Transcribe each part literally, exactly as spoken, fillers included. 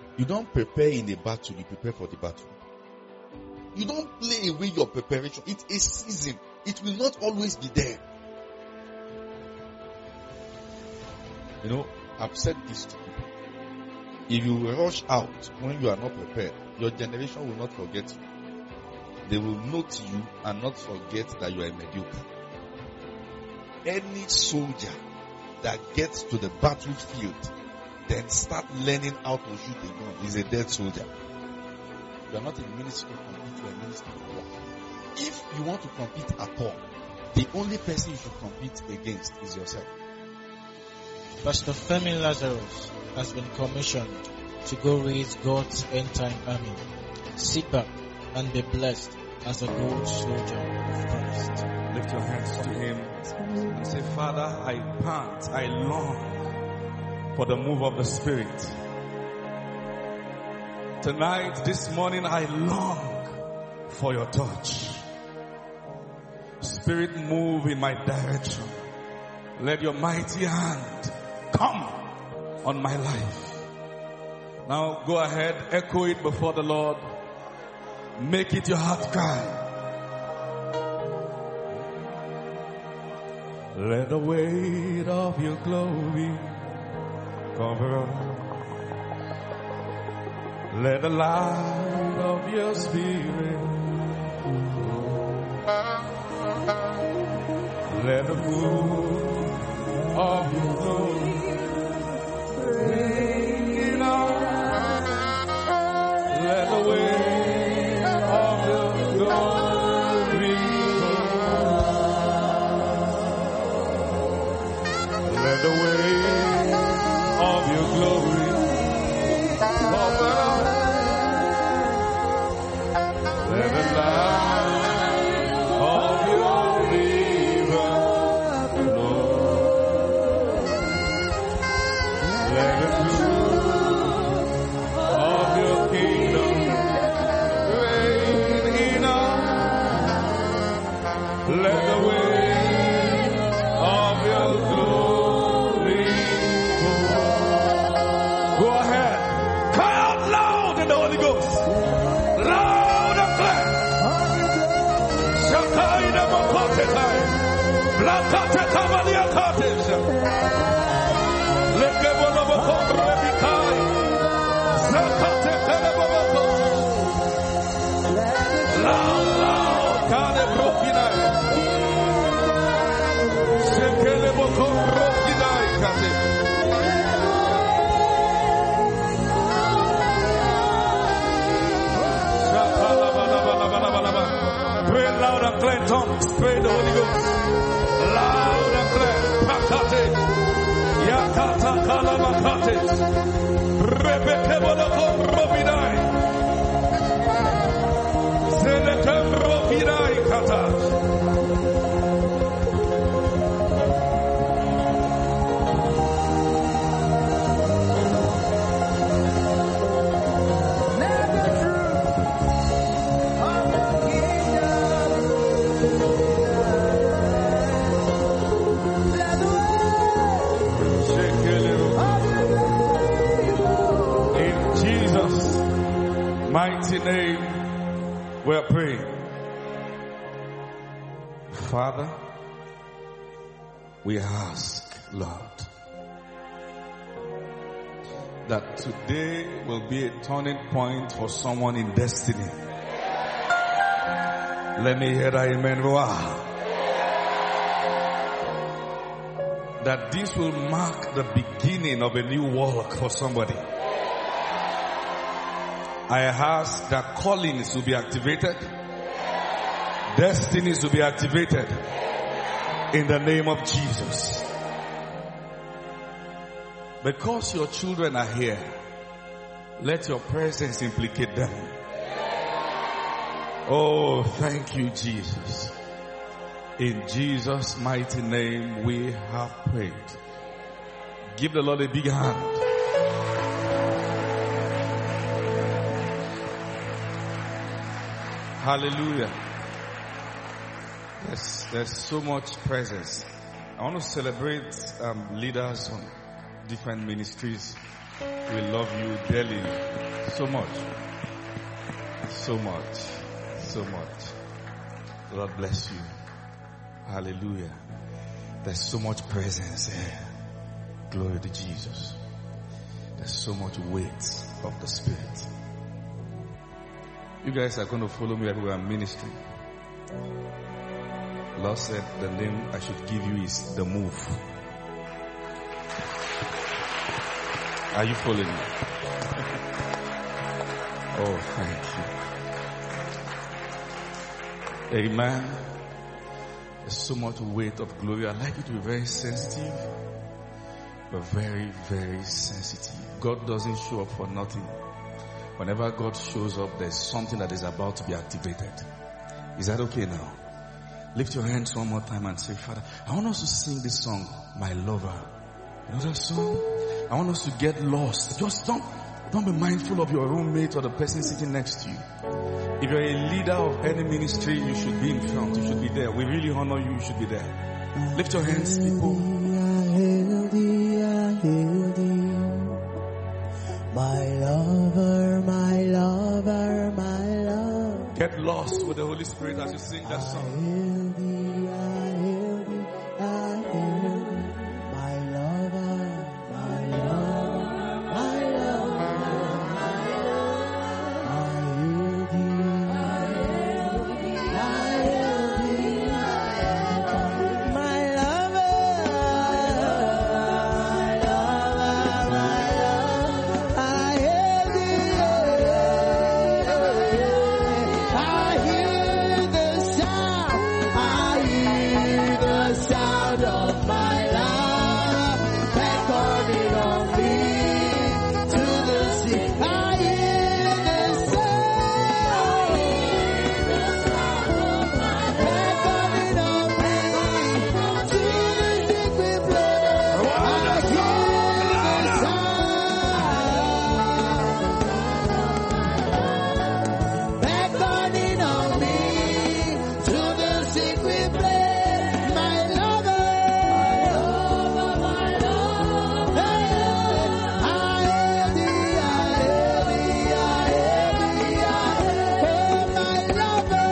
You don't prepare in a battle, you prepare for the battle. You don't play away your preparation. It's a season. It will not always be there. You know, I've said this to people. If you rush out when you are not prepared, your generation will not forget you. They will note you and not forget that you are a mediocre. Any soldier that gets to the battlefield, then start learning how to shoot a gun, is a dead soldier. You are not in ministry to compete, you are in ministry to work. If you want to compete at all, the only person you should compete against is yourself. Pastor Femi Lazarus has been commissioned to go raise God's end-time army. Sit back and be blessed as a good soldier of Christ. Lift your hands to Him and say, Father, I pant, I long for the move of the Spirit. Tonight, this morning, I long for your touch. Spirit, move in my direction. Let your mighty hand come on my life. Now go ahead, echo it before the Lord. Make it your heart cry. Let the weight of your glory cover us. Let the light of your spirit, let the move of your glory bring it on. Let the weight of your glory cover. Let the weight of your glory cover. Let the light of your river flow. Let the truth of your kingdom reign in us. Let the way of your glory go. Go ahead. Cry out loud in the Holy Ghost. Loud and clear. Shakai na makotetai. Blakate kamalia kates. Lekebo na makotre bikai. Zakate kelebo makotes. Loud, loud. Kane brokinai. Shekelebo brokinai kate. Pray loud and clear tongues. Pray the Holy Ghost. Loud and clear. Pakate. Yakata kalamakate. Rebeke boloko robinai. Zeleke robinai kata. Mighty name, we are praying. Father, we ask, Lord, that today will be a turning point for someone in destiny. Let me hear that amen. Wow. That this will mark the beginning of a new walk for somebody. I ask that callings will be activated, destinies will be activated in the name of Jesus. Because your children are here, let your presence implicate them. Oh, thank you, Jesus. In Jesus' mighty name we have prayed. Give the Lord a big hand. Hallelujah. There's, there's so much presence. I want to celebrate um, leaders on different ministries. We love you dearly. So much. So much. So much. Lord bless you. Hallelujah. There's so much presence here. Glory to Jesus. There's so much weight of the Spirit. You guys are going to follow me everywhere I'm ministering. The Lord said the name I should give you is The Move. Are you following me? Oh, thank you. Amen. There's so much weight of glory. I'd like you to be very sensitive, but very, very sensitive. God doesn't show up for nothing. Whenever God shows up, there's something that is about to be activated. Is that okay now? Lift your hands one more time and say, Father, I want us to sing this song, My Lover. You know that song? I want us to get lost. Just don't, don't be mindful of your roommate or the person sitting next to you. If you're a leader of any ministry, you should be in front. You should be there. We really honor you. You should be there. Lift your hands, people. I hail thee, I hail thee. My lover, my lover, my love. Get lost with the Holy Spirit as you sing that song. I hail thee, I hail thee, I hail thee. My lover, my lover, my lover, my love. I hail thee, I hail thee, I hail thee, my lover, my lover, my love. I hail thee, I hear the sound, I hear the sound of my love beckoning on me to the sea. I hear the sound, beckoning on me to the secret place. I hear the sound, beckoning on me to the secret place. My lover, my lover, my love. I hail thee, I hail thee, I hail thee, I hail my lover.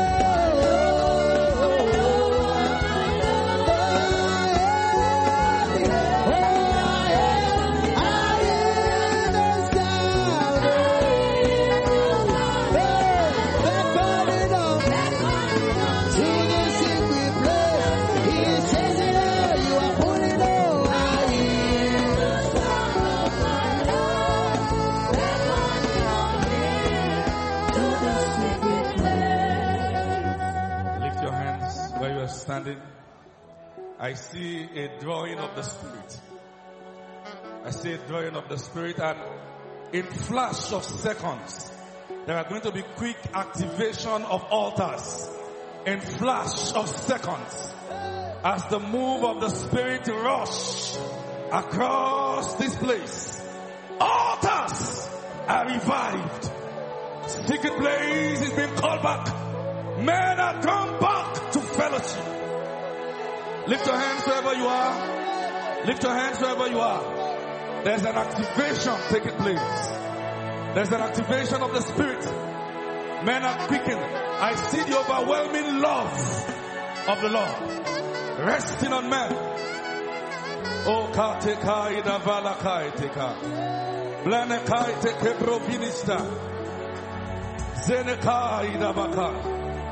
Lift your hands where you are standing. I see a drawing of the Spirit. I see a drawing of the Spirit, and in flash of seconds, there are going to be quick activation of altars. In flash of seconds, as the move of the Spirit rush across this place, altars are revived. Secret place is being called back. Men are drawn back to fellowship. Lift your hands wherever you are. Lift your hands wherever you are. There's an activation taking place. There's an activation of the Spirit. Men are quickened. I see the overwhelming love of the Lord resting on men. Oh, Katekai Davalakai Teka. Blanekai Teke Provinista. Zenekai Davaka.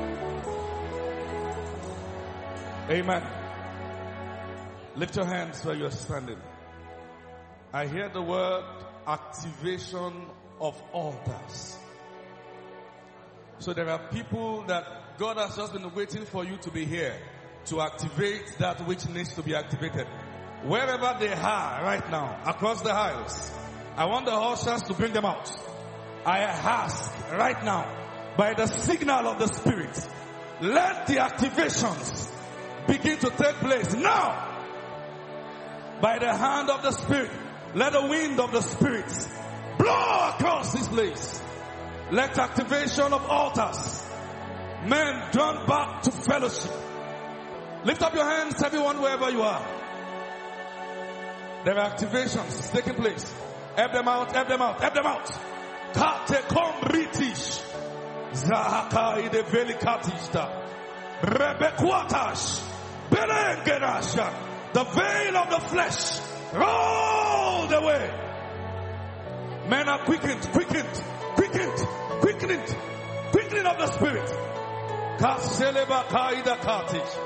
Amen. Lift your hands where you're standing. I hear the word activation of altars. So there are people that God has just been waiting for you to be here to activate that which needs to be activated. Wherever they are right now, across the aisles, I want the ushers to bring them out. I ask right now, by the signal of the Spirit, let the activations begin to take place now. By the hand of the Spirit, let the wind of the Spirit blow across this place. Let activation of altars, men drawn back to fellowship. Lift up your hands, everyone, wherever you are. There are activations taking place. Help them out, help them out, help them out. Kate kom british. Zahakai de velikatista. Rebekwatash. Berengenasha. The veil of the flesh. Roll away. Men are quickened, quickened, quickened, quickened, quickening of the spirit. Kaseleba kaida katish.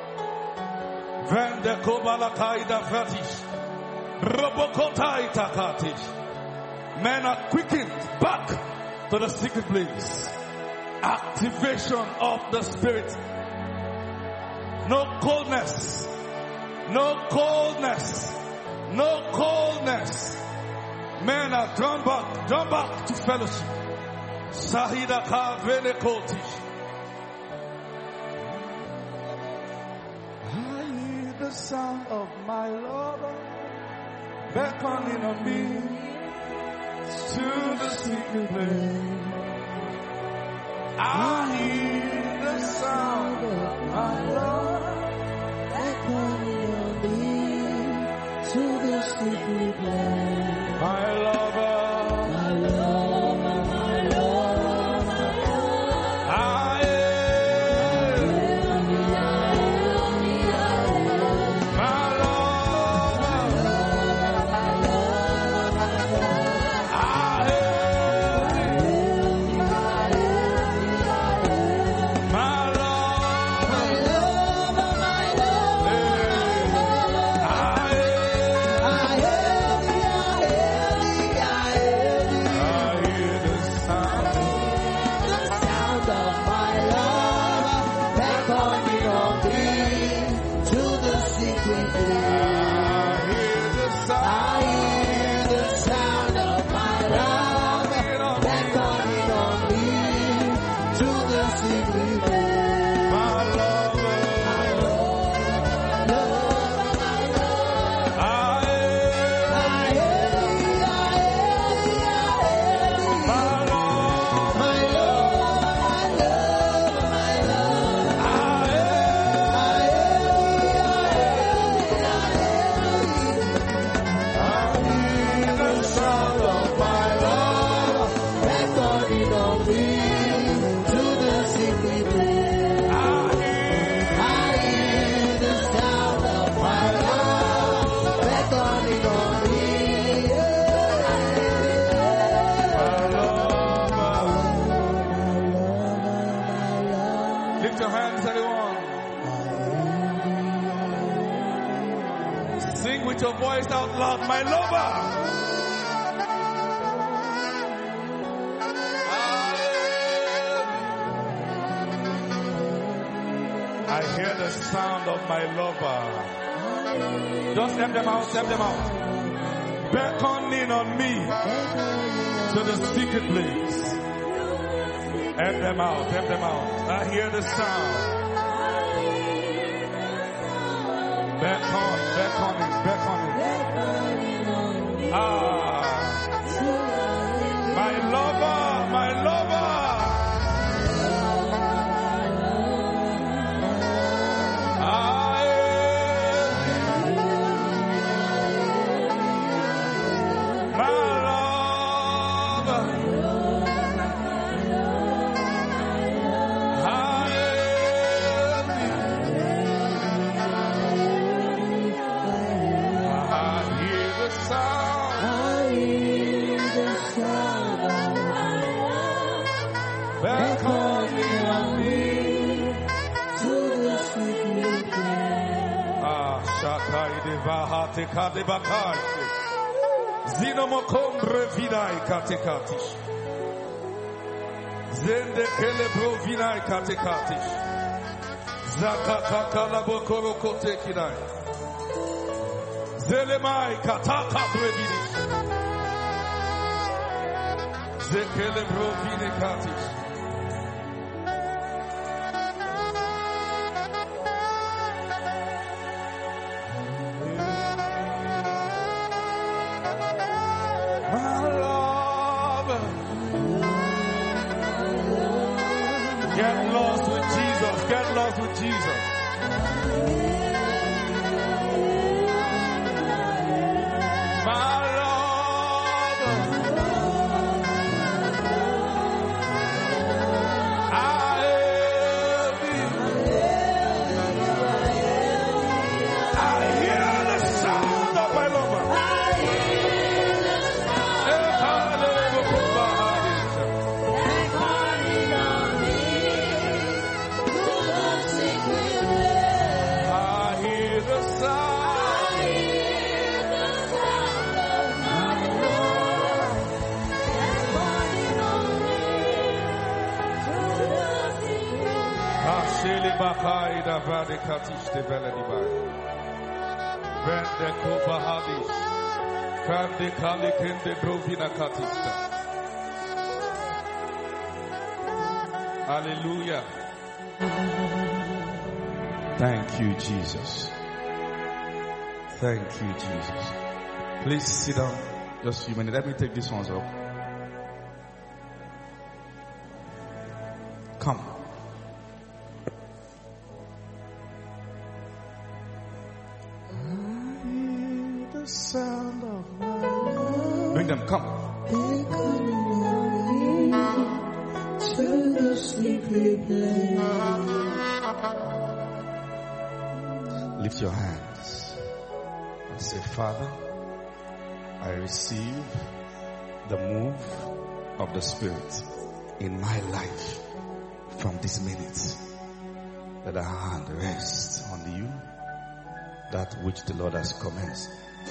Vende kobala kaida fatish. Robokotai takatish. Men are quickened back to the secret place. Activation of the spirit. No coldness. No coldness. No coldness. Men are drawn back, drawn back to fellowship. Sahida ka vele kotish. I hear the sound of my lover beckoning on me to the secret place. I hear the sound of my lover beckoning on me to the secret place. My lover, my lover, my lover, my lover. I am, my lover, I Your voice out loud, my lover. I hear the sound of my lover. Just step them out, step them out. Beckoning on me to the secret place. Help them out, help them out. I hear the sound. Back on, back on it, back on it. Ah, my lover, my lover. I, my lover. Kade bakashi zino mokombre vidai katekatish zende kele bro vinai katekatish zakaka la bokoro kote kinai zelemai kataka brevidish zekele bro vine katish. Get lost with Jesus. Get lost with Jesus. My Lord. Bakai da Vade Katish de Veledibai. Vende Kubahadis. Kandi Kali Kende Brovina Katista. Hallelujah. Thank you, Jesus. Thank you, Jesus. Please sit down. Just a few minutes. Let me take these ones up. Come. The sound of my love. Bring them, come. To the secret place. Lift your hands and say, Father, I receive the move of the Spirit in my life from this minute. Let our hand rest on you, that which the Lord has commenced.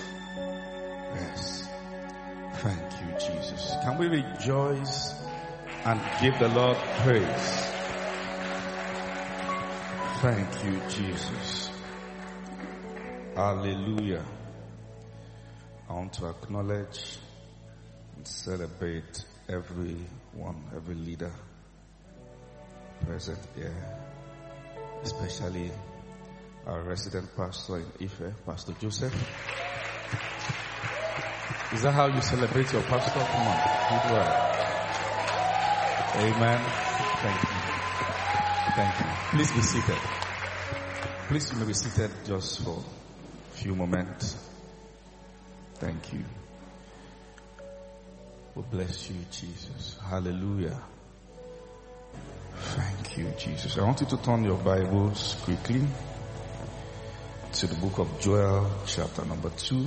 Yes. Thank you, Jesus. Can we rejoice and give the Lord praise? Thank you, Jesus. Hallelujah. I want to acknowledge and celebrate everyone, every leader present here, especially our resident pastor in Ife, Pastor Joseph. Is that how you celebrate your pastor? Come on, do well. Amen. Thank you. Thank you. Please be seated. Please, you may be seated just for a few moments. Thank you. We bless you, Jesus. Hallelujah. Thank you, Jesus. I want you to turn your Bibles quickly to the book of Joel, chapter number two.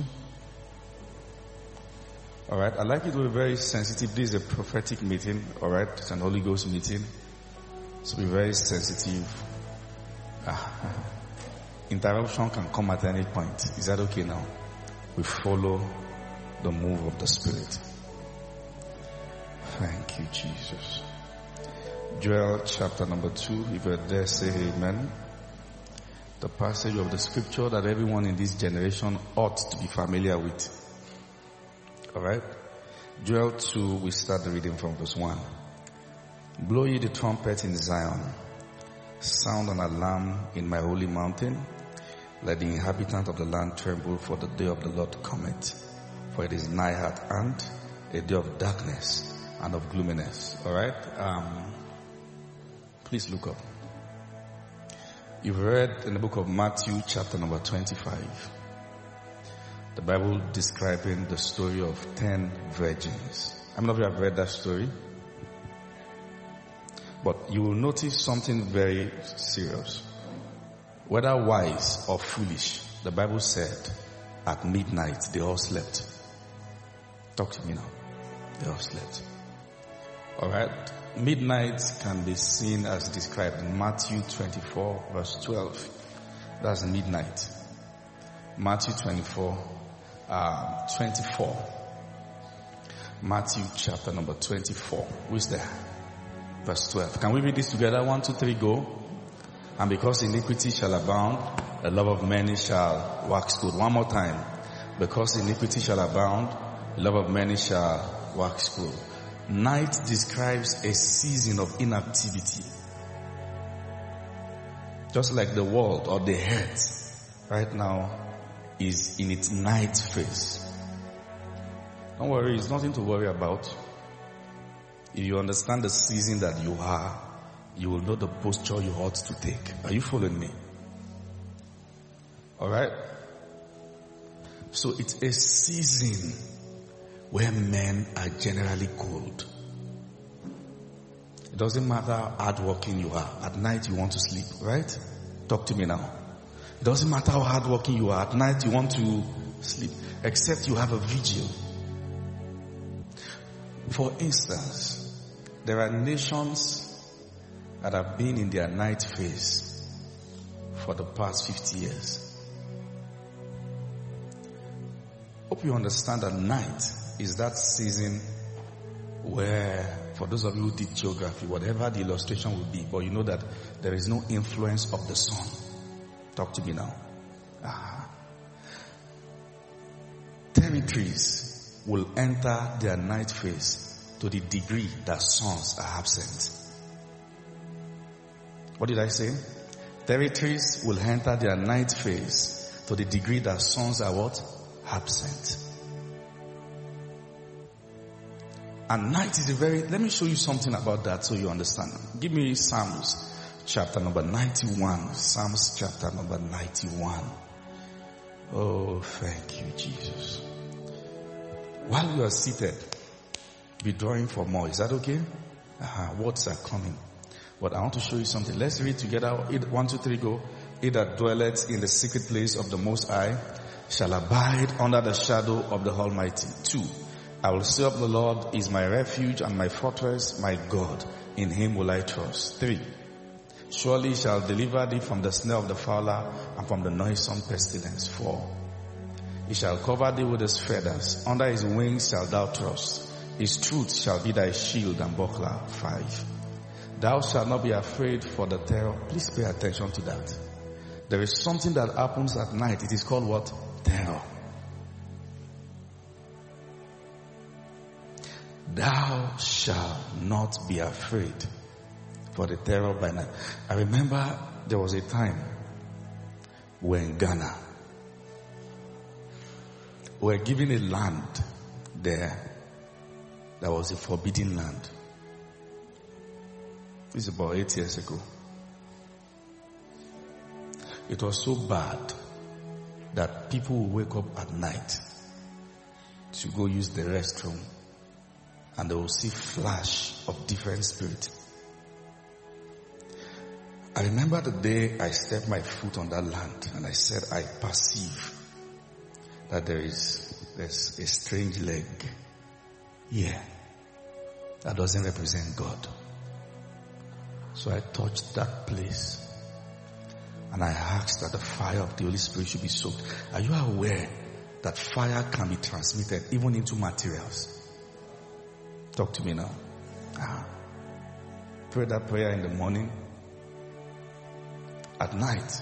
Alright, I'd like you to be very sensitive. This is a prophetic meeting, alright? It's an Holy Ghost meeting. So be very sensitive. Ah, interruption can come at any point. Is that okay now? We follow the move of the Spirit. Thank you, Jesus. Joel chapter number two. If you're there, say amen. The passage of the scripture that everyone in this generation ought to be familiar with. Alright? Joel two, we start the reading from verse one. Blow ye the trumpet in Zion. Sound an alarm in my holy mountain. Let the inhabitants of the land tremble, for the day of the Lord cometh. For it is nigh at hand, a day of darkness and of gloominess. Alright? Um, please look up. You've read in the book of Matthew chapter number twenty-five. The Bible describing the story of ten virgins. How many of you have read that story? But you will notice something very serious. Whether wise or foolish, the Bible said at midnight they all slept. Talk to me now. They all slept. Alright? Midnight can be seen as described in Matthew twenty-four verse twelve. That's midnight. Matthew twenty-four, uh, twenty-four. Matthew chapter number twenty-four. Who is there? Verse twelve. Can we read this together? One, two, three, go. And because iniquity shall abound, the love of many shall wax cold. One more time. Because iniquity shall abound, the love of many shall wax cold. Night describes a season of inactivity. Just like the world or the earth right now is in its night phase. Don't worry, it's nothing to worry about. If you understand the season that you are, you will know the posture you ought to take. Are you following me? Alright? So it's a season where men are generally cold. It doesn't matter how hardworking you are. At night you want to sleep, right? Talk to me now. It doesn't matter how hardworking you are. At night you want to sleep. Except you have a vigil. For instance, there are nations that have been in their night phase for the past fifty years. Hope you understand that night is that season where for those of you who did geography, whatever the illustration will be, but you know that there is no influence of the sun. Talk to me now. Ah. Territories will enter their night phase to the degree that suns are absent. What did I say? Territories will enter their night phase to the degree that suns are what? Absent. And night is a very, let me show you something about that so you understand. Give me Psalms chapter number ninety-one. Psalms chapter number ninety-one. Oh, thank you, Jesus. While you are seated, be drawing for more. Is that okay? Uh-huh. Words are coming. But I want to show you something. Let's read together. One, two, three, go. He that dwelleth in the secret place of the Most High shall abide under the shadow of the Almighty. Two, I will say of the Lord is my refuge and my fortress, my God. In him will I trust. Three, surely he shall deliver thee from the snare of the fowler and from the noisome pestilence. Four, he shall cover thee with his feathers. Under his wings shalt thou trust. His truth shall be thy shield and buckler. Five, thou shalt not be afraid for the terror. Please pay attention to that. There is something that happens at night. It is called what? Terror. Thou shalt not be afraid for the terror by night. I remember there was a time when Ghana were given a land there that was a forbidden land. This is about eight years ago. It was so bad that people would wake up at night to go use the restroom and they will see flash of different spirits. I remember the day I stepped my foot on that land and I said, I perceive that there is there's a strange leg here that doesn't represent God. So I touched that place and I asked that the fire of the Holy Spirit should be soaked. Are you aware that fire can be transmitted even into materials? Talk to me now. Ah. Pray that prayer in the morning. At night.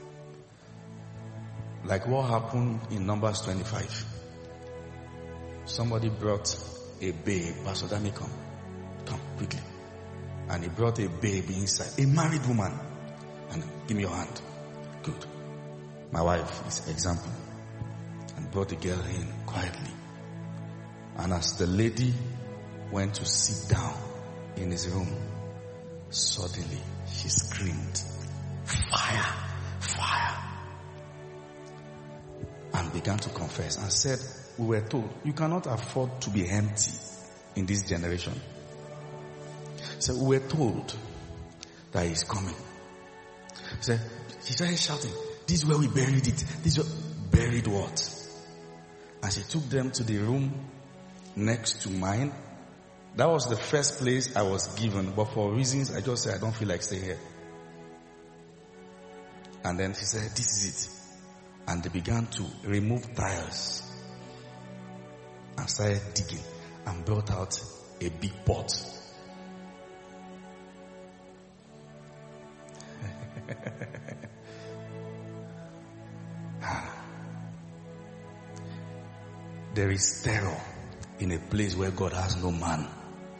Like what happened in Numbers twenty-five. Somebody brought a babe. Pastor Dami, come. Come, quickly. And he brought a baby inside. A married woman. And give me your hand. Good. My wife is example. And brought the girl in quietly. And as the lady went to sit down in his room, suddenly she screamed, fire, fire. And began to confess and said, we were told, you cannot afford to be empty in this generation. So we were told that he's coming. So she started shouting, this is where we buried it. This is where, buried what? And she took them to the room next to mine. That was the first place I was given, but for reasons I just said I don't feel like staying here. And then she said, this is it. And they began to remove tiles and started digging and brought out a big pot. There is terror in a place where God has no man.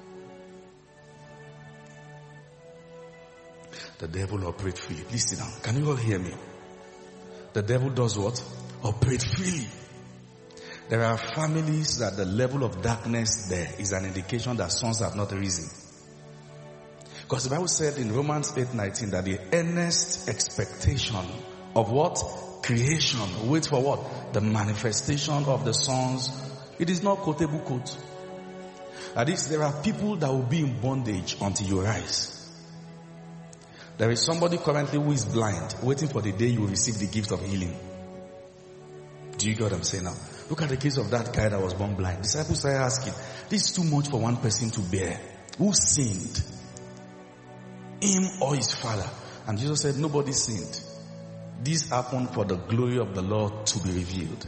The devil operates freely. Please sit down. Can you all hear me? The devil does what? Operate freely. There are families that the level of darkness there is an indication that sons have not risen. Because the Bible said in Romans eight nineteen that the earnest expectation of what? Creation. Wait for what? The manifestation of the sons. It is not quotable quote. That is, there are people that will be in bondage until you rise. There is somebody currently who is blind, waiting for the day you will receive the gift of healing. Do you get what I'm saying now? Look at the case of that guy that was born blind. Disciples started asking, this is too much for one person to bear. Who sinned? Him or his father? And Jesus said, nobody sinned. This happened for the glory of the Lord to be revealed.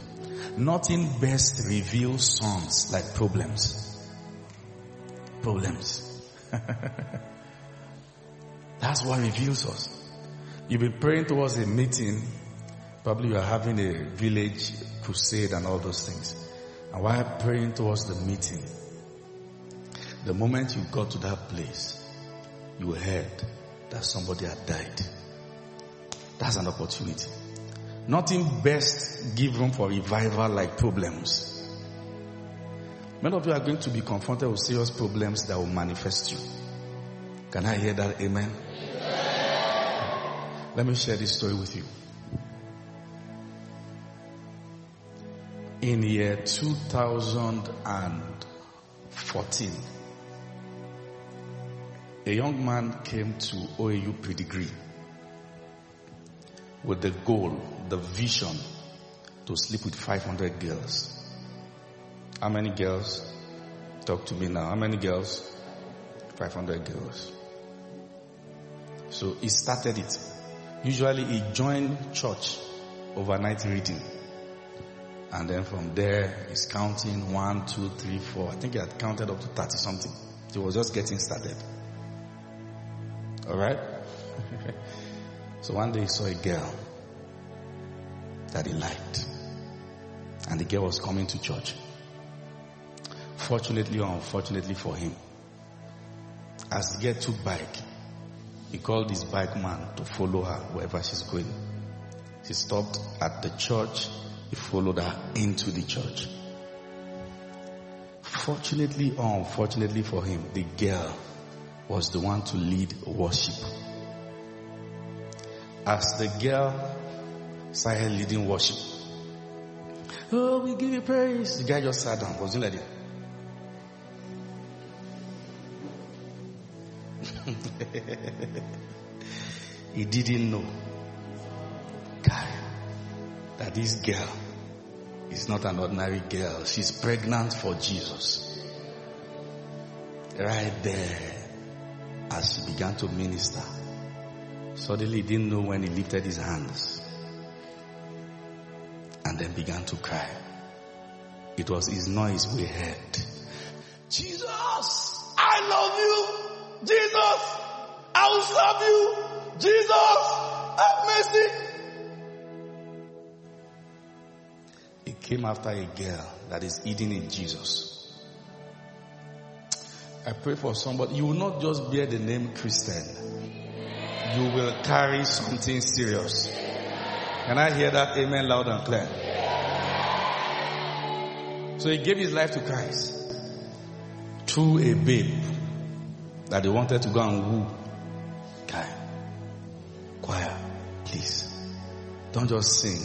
Nothing best reveals sons like problems. Problems. That's what reveals us. You've been praying towards a meeting. Probably you are having a village crusade and all those things. And while praying towards the meeting, the moment you got to that place, you heard that somebody had died. That's an opportunity. Nothing best give room for revival like problems. Many of you are going to be confronted with serious problems that will manifest you. Can I hear that? Amen? Amen. Let me share this story with you. In year two thousand fourteen, a young man came to O A U Pre-Degree with the goal, the vision to sleep with five hundred girls. How many girls? Talk to me now. How many girls? five hundred girls. So he started it. Usually he joined church overnight reading. And then from there he's counting one, two, three, four. I think he had counted up to thirty something. He was just getting started. Alright? So one day he saw a girl that he liked. And the girl was coming to church. Fortunately or unfortunately for him, as the girl took bike, he called his bike man to follow her wherever she's going. She stopped at the church. He followed her into the church. Fortunately or unfortunately for him, the girl was the one to lead worship. As the girl started leading worship, oh, we give you praise. The guy just sat down. Was doing like that. He didn't know, guy, that this girl is not an ordinary girl. She's pregnant for Jesus. Right there, as she began to minister, suddenly he didn't know when he lifted his hands and then began to cry. It was his noise we heard. Jesus, I love you. Jesus, I will serve you. Jesus, have mercy. He came after a girl that is eating in Jesus. I pray for somebody. You will not just bear the name Christian. You will carry something serious. Can I hear that amen loud and clear? So he gave his life to Christ through a babe that they wanted to go and woo. Guy, choir, please, don't just sing.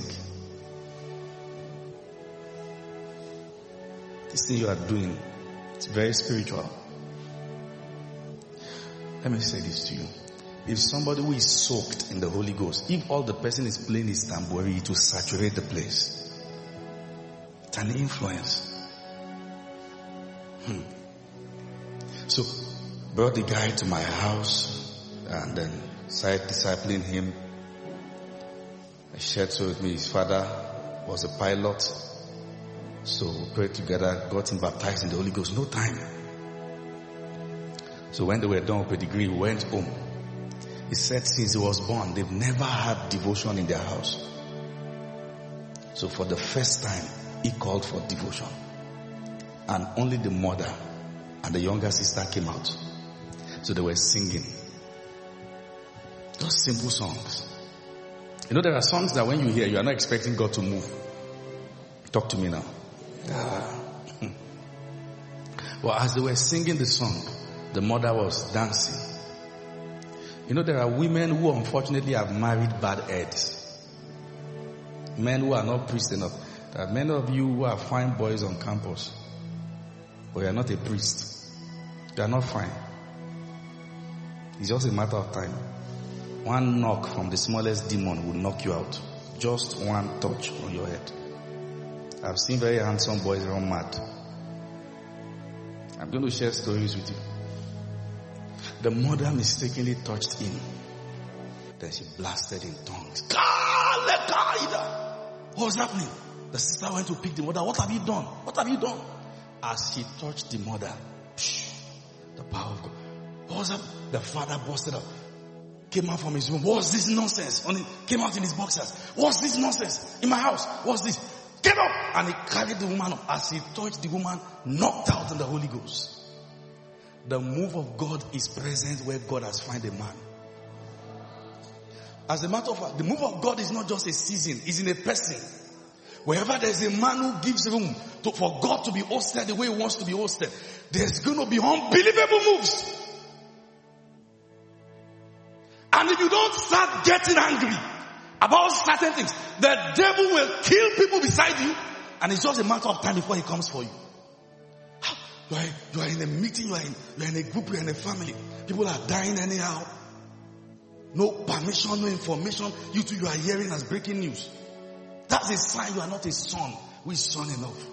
This thing you are doing, it's very spiritual. Let me say this to you. If somebody who is soaked in the Holy Ghost, if all the person is playing his tambourine, it will saturate the place. It's an influence. Hmm. So, brought the guy to my house and then started discipling him. I shared so with me. His father was a pilot. So we prayed together, got him baptized in the Holy Ghost. No time. So when they were done with the degree, we went home. He said since he was born, they've never had devotion in their house. So for the first time, he called for devotion. And only the mother and the younger sister came out. So they were singing. Those simple songs. You know, there are songs that when you hear, you are not expecting God to move. Talk to me now. Uh, well, as they were singing the song, the mother was dancing. You know, there are women who unfortunately have married bad heads. Men who are not priest enough. There are many of you who are fine boys on campus, but you are not a priest. You are not fine. It's just a matter of time. One knock from the smallest demon will knock you out. Just one touch on your head. I've seen very handsome boys run mad. I'm going to share stories with you. The mother mistakenly touched him. Then she blasted in tongues. What's happening? The sister went to pick the mother. What have you done? What have you done? As she touched the mother, psh, the power of God. What's up? The father busted up. Came out from his room. What's this nonsense? On it, came out in his boxers. What's this nonsense? In my house. What's this? Get up! And he carried the woman up. As he touched the woman, knocked out in the Holy Ghost. The move of God is present where God has found a man. As a matter of fact, the move of God is not just a season, it's in a person. Wherever there's a man who gives room to, for God to be hosted the way he wants to be hosted, there's going to be unbelievable moves. And if you don't start getting angry about certain things, the devil will kill people beside you, and it's just a matter of time before he comes for you. You are, you are in a meeting, you are in, you are in a group, you are in a family. People are dying anyhow. No permission, no information. You two, you are hearing as breaking news. That's a sign you are not a son who is son enough.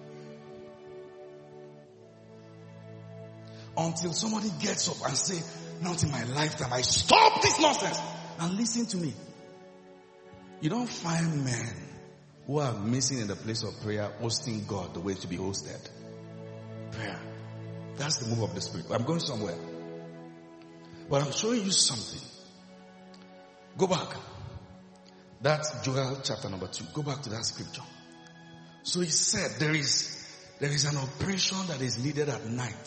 Until somebody gets up and say, not in my lifetime, I stop this nonsense. And listen to me. You don't find men who are missing in the place of prayer hosting God the way to be hosted. Prayer. That's the move of the Spirit. I'm going somewhere. But I'm showing you something. Go back. That's Joel chapter number two. Go back to that scripture. So he said there is, there is an operation that is needed at night.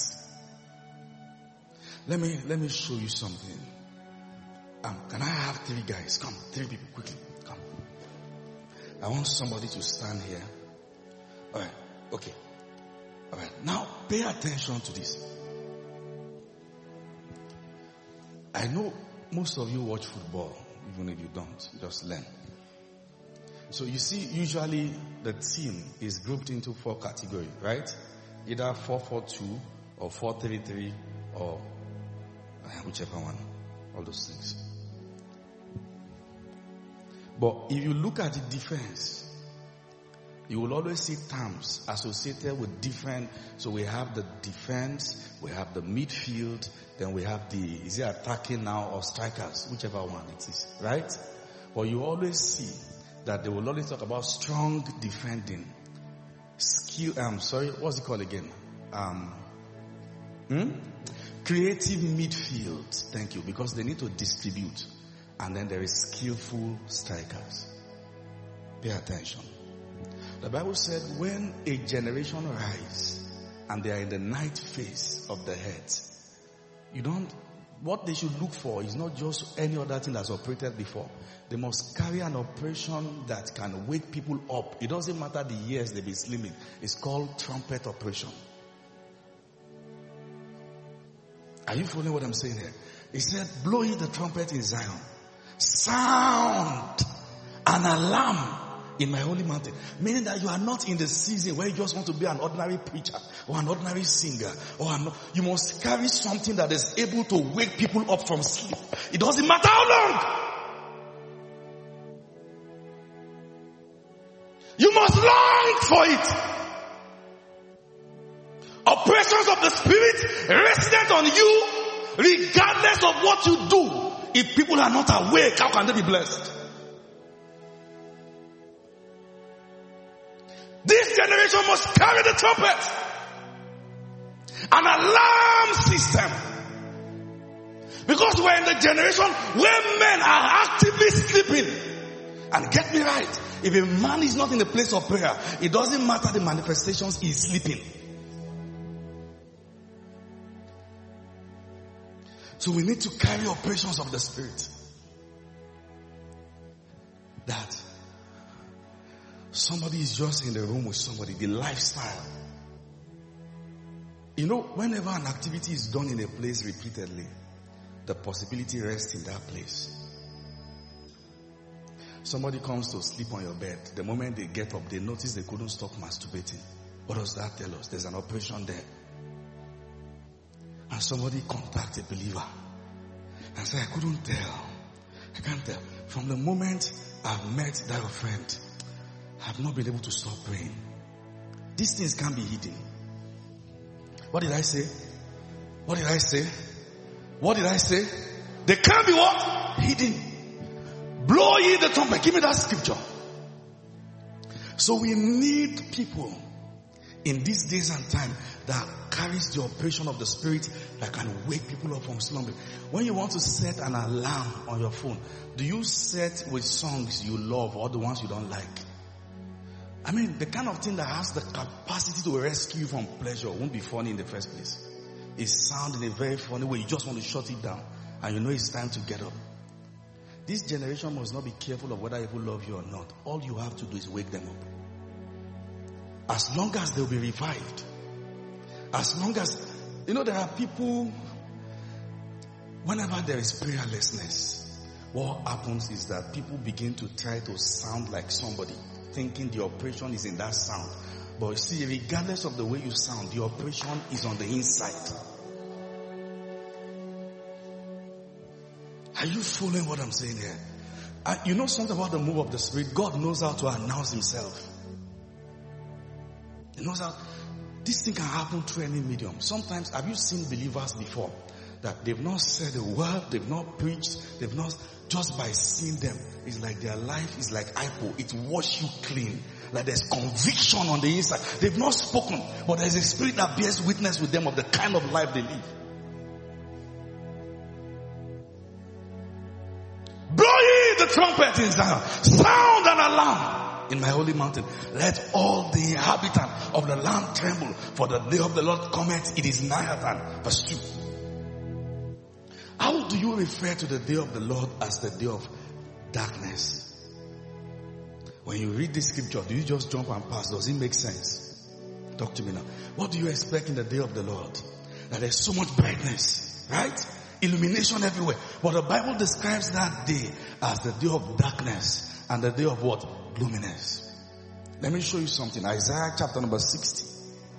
Let me, let me show you something. Um, can I have three guys? Come, three people, quickly. Come. I want somebody to stand here. Alright, okay. Alright, now pay attention to this. I know most of you watch football, even if you don't, just learn. So you see, usually the team is grouped into four categories, right? Either four four two or four three three or whichever one, all those things. But if you look at the defense, you will always see terms associated with different. So we have the defense, we have the midfield, then we have the, is it attacking now or strikers, whichever one it is, right? But you always see that they will always talk about strong defending, skill, um, sorry, what's it called again? Um, hmm? Creative midfield, thank you, because they need to distribute. And then there is skillful strikers. Pay attention. The Bible said when a generation rise and they are in the night phase of the head, you don't, what they should look for is not just any other thing that's operated before. They must carry an operation that can wake people up. It doesn't matter the years they've been sleeping. It's called trumpet operation. Are you following what I'm saying here? He said, blow ye the trumpet in Zion. Sound an alarm in my holy mountain. Meaning that you are not in the season where you just want to be an ordinary preacher or an ordinary singer. Or an, you must carry something that is able to wake people up from sleep. It doesn't matter how long. You must long for it. Operations of the Spirit resident on you regardless of what you do. If people are not awake, how can they be blessed? This generation must carry the trumpet. An alarm system. Because we're in the generation where men are actively sleeping. And get me right, if a man is not in the place of prayer, it doesn't matter the manifestations, he's sleeping. So we need to carry operations of the Spirit. That somebody is just in the room with somebody, the lifestyle. You know, whenever an activity is done in a place repeatedly, the possibility rests in that place. Somebody comes to sleep on your bed. The moment they get up, they notice they couldn't stop masturbating. What does that tell us? There's an operation there. And somebody contacts a believer and say, I couldn't tell. I can't tell. From the moment I've met that friend, I've not been able to stop praying. These things can't be hidden. What did I say? What did I say? What did I say? They can't be what? Hidden. Blow ye the trumpet. Give me that scripture. So we need people in these days and time that carries the operation of the Spirit that can wake people up from slumber. When you want to set an alarm on your phone, do you set with songs you love or the ones you don't like? I mean, the kind of thing that has the capacity to rescue you from pleasure won't be funny in the first place. It sounds in a very funny way. You just want to shut it down and you know it's time to get up. This generation must not be careful of whether people love you or not. All you have to do is wake them up. As long as they'll be revived. As long as, you know, there are people, whenever there is prayerlessness, what happens is that people begin to try to sound like somebody, thinking the operation is in that sound. But you see, regardless of the way you sound, the operation is on the inside. Are you following what I'm saying here? Uh, you know something about the move of the Spirit? God knows how to announce himself. He knows how. This thing can happen through any medium. Sometimes, have you seen believers before that they've not said a word, they've not preached, they've not, just by seeing them, it's like their life is like hypo. It washes you clean. Like there's conviction on the inside. They've not spoken, but there's a spirit that bears witness with them of the kind of life they live. Blow ye the trumpet in Zion. Sound an alarm in my holy mountain. Let all the inhabitants of the land tremble, for the day of the Lord cometh. It is nigh at hand. Verse two. How do you refer to the day of the Lord as the day of darkness? When you read this scripture, do you just jump and pass? Does it make sense? Talk to me now. What do you expect in the day of the Lord? That there's so much brightness, right? Illumination everywhere. But the Bible describes that day as the day of darkness and the day of what? Gloominess. Let me show you something. Isaiah chapter number sixty.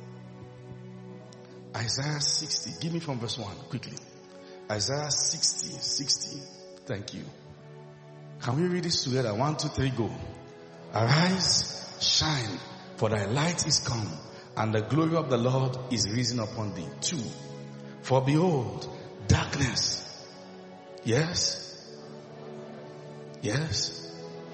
Isaiah sixty. Give me from verse one quickly. Isaiah sixty. sixty. Thank you. Can we read this together? One, two, three, go. Arise, shine, for thy light is come, and the glory of the Lord is risen upon thee. Two. For behold, darkness. Yes? Yes?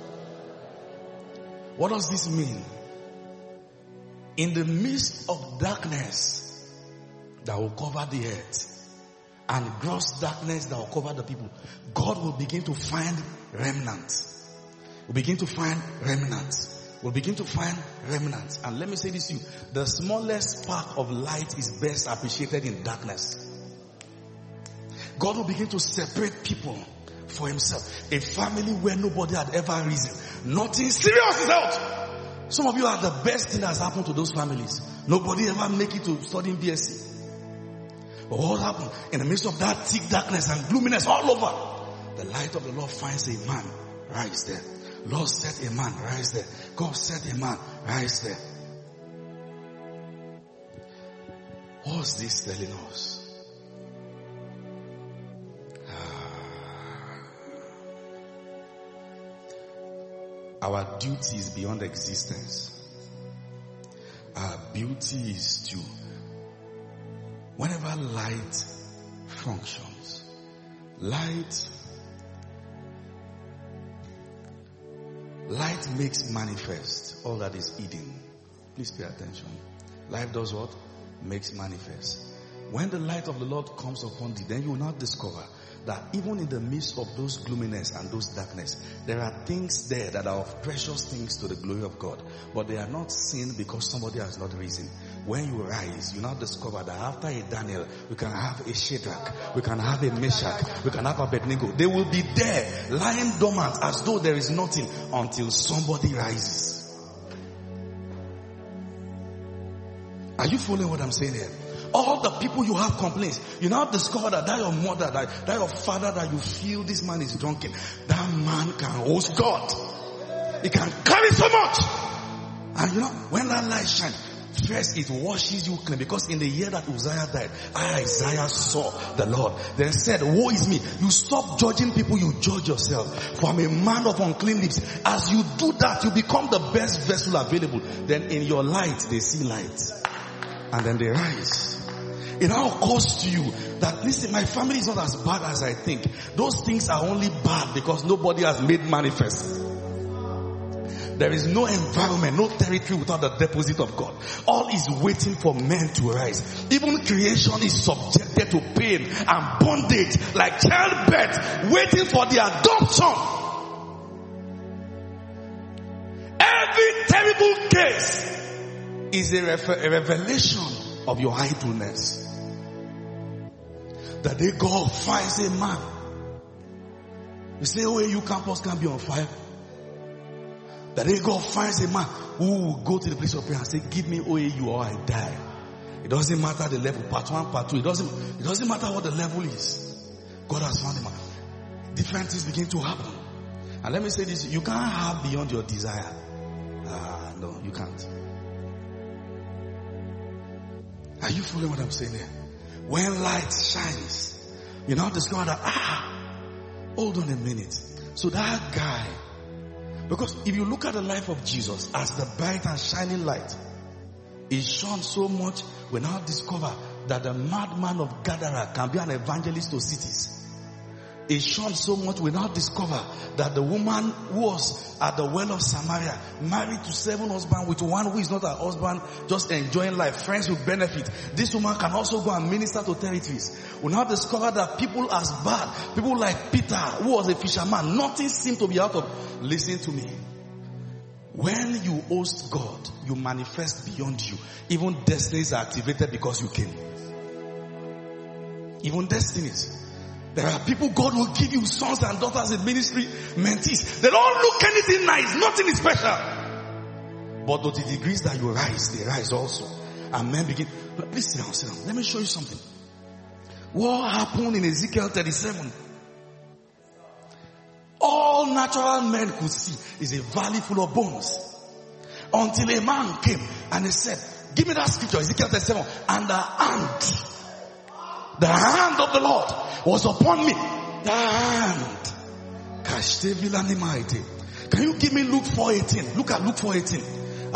What does this mean? In the midst of darkness that will cover the earth and gross darkness that will cover the people, God will begin to find remnants. We'll begin to find remnants. We'll begin to find remnants. And let me say this to you. The smallest spark of light is best appreciated in darkness. God will begin to separate people for himself. A family where nobody had ever risen. Nothing serious is out. Some of you are the best thing that has happened to those families. Nobody ever make it to studying B S C. But what happened? In the midst of that thick darkness and gloominess all over, the light of the Lord finds a man. Rise there. Lord said a man, rise there. God said a man, rise there. What's this telling us? Our duty is beyond existence. Our beauty is to, whenever light functions, light Light makes manifest all that is hidden. Please pay attention. Light does what? Makes manifest. When the light of the Lord comes upon thee, then you will not discover that even in the midst of those gloominess and those darkness, there are things there that are of precious things to the glory of God. But they are not seen because somebody has not risen. When you rise, you now discover that after a Daniel, we can have a Shadrach, we can have a Meshach, we can have a Abednego. They will be there, lying dormant as though there is nothing until somebody rises. Are you following what I'm saying here? All the people you have complaints, you now discover that that your mother, that, that your father, that you feel this man is drunken, that man can host God. He can carry so much. And you know, when that light shines, first it washes you clean, because in the year that Uzziah died, I, Isaiah, saw the Lord. Then said, woe is me. You stop judging people, you judge yourself. For I'm a man of unclean lips. As you do that, you become the best vessel available. Then in your light, they see light. And then they rise. It now occurs to you that, listen, my family is not as bad as I think. Those things are only bad because nobody has made manifest. There is no environment, no territory without the deposit of God. All is waiting for men to rise. Even creation is subjected to pain and bondage like childbirth, waiting for the adoption. Every terrible case is a, refer- a revelation of your idleness. The day God finds a man, you say, oh, you campus can be on fire. The day God finds a man who will go to the place of prayer and say, give me O A U or I die. It doesn't matter the level, part one, part two. It doesn't, it doesn't matter what the level is. God has found a man. Different things begin to happen. And let me say this, you can't have beyond your desire. Ah, no, you can't. Are you following what I'm saying here? When light shines, you now discover that, ah, hold on a minute. So that guy, because if you look at the life of Jesus as the bright and shining light, it shone so much, we now discover that the madman of Gadara can be an evangelist to cities. It shone so much, we now discover that the woman who was at the well of Samaria, married to seven husbands with one who is not her husband, just enjoying life, friends with benefit. This woman can also go and minister to territories. We now discover that people as bad, people like Peter, who was a fisherman, nothing seemed to be out of. Listen to me. When you host God, you manifest beyond you. Even destinies are activated because you came. Even destinies. There are people God will give you sons and daughters in ministry, mentees. They don't look anything nice, nothing is special. But to the degrees that you rise, they rise also. And men begin, please sit down, sit down. Let me show you something. What happened in Ezekiel thirty-seven? All natural men could see is a valley full of bones. Until a man came and he said, give me that scripture, Ezekiel thirty-seven. And the hand, the hand of the Lord was upon me. The hand. Can you give me Luke four eighteen? Look at Luke four eighteen.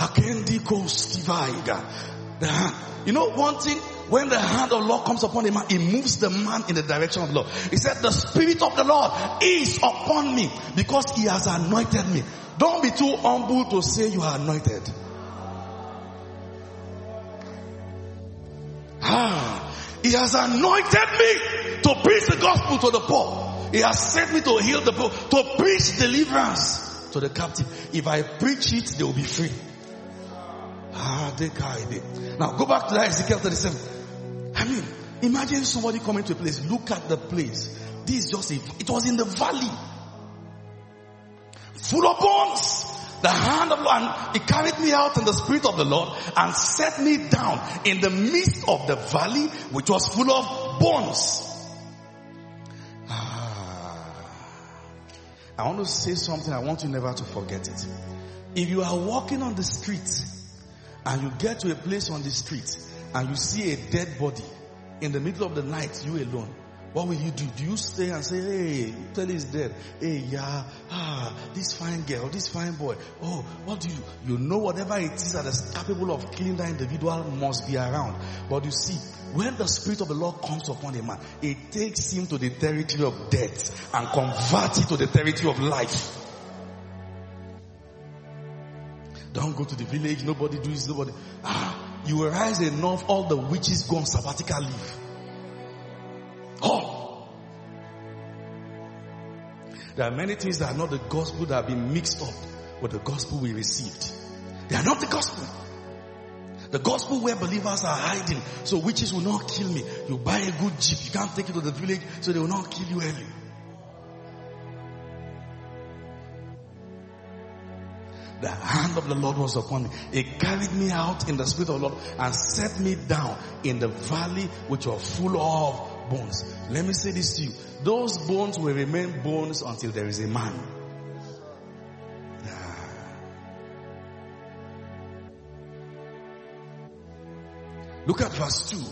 The hand. You know one thing? When the hand of the Lord comes upon a man, it moves the man in the direction of the Lord. He said, the Spirit of the Lord is upon me because He has anointed me. Don't be too humble to say you are anointed. Ah, He has anointed me to preach the gospel to the poor. He has sent me to heal the poor, to preach deliverance to the captive. If I preach it, they will be free. Ah, they guide. Now go back to that Ezekiel thirty-seven. I mean, imagine somebody coming to a place. Look at the place. This is just a, it was in the valley, full of bones. The hand of the Lord, and He carried me out in the Spirit of the Lord and set me down in the midst of the valley, which was full of bones. Ah, I want to say something. I want you never to forget it. If you are walking on the street and you get to a place on the street and you see a dead body in the middle of the night, you alone, what will you do? Do you stay and say, hey, tell he's dead. Hey, yeah, ah, this fine girl, this fine boy. Oh, what do you do? You know whatever it is that is capable of killing that individual must be around. But you see, when the Spirit of the Lord comes upon a man, it takes him to the territory of death and converts it to the territory of life. Don't go to the village, nobody do this, nobody. Ah, you will rise enough, all the witches go on sabbatical leave. Oh. There are many things that are not the gospel that have been mixed up with the gospel we received. They are not the gospel. The gospel where believers are hiding, so witches will not kill me. You buy a good jeep, you can't take it to the village, so they will not kill you early. The hand of the Lord was upon me. It carried me out in the Spirit of the Lord and set me down in the valley which was full of bones. Let me say this to you. Those bones will remain bones until there is a man. Look at verse two.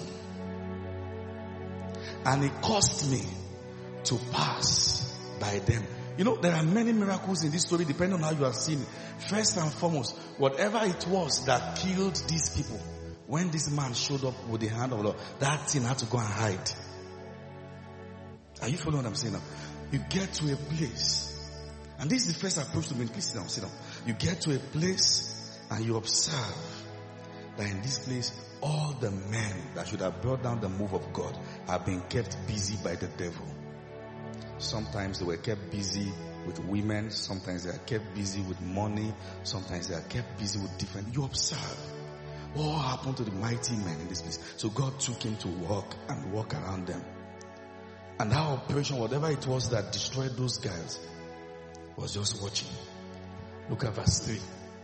And it caused me to pass by them. You know, there are many miracles in this story depending on how you have seen it. First and foremost, whatever it was that killed these people, when this man showed up with the hand of the Lord, that thing had to go and hide. Are you following what I'm saying now? You get to a place, and this is the first approach to me. Please sit down, sit down. You get to a place and you observe that in this place, all the men that should have brought down the move of God have been kept busy by the devil. Sometimes they were kept busy with women. Sometimes they are kept busy with money. Sometimes they are kept busy with different. You observe what happened to the mighty men in this place. So God took him to walk and walk around them. And that operation, whatever it was that destroyed those guys, was just watching. Look at verse three.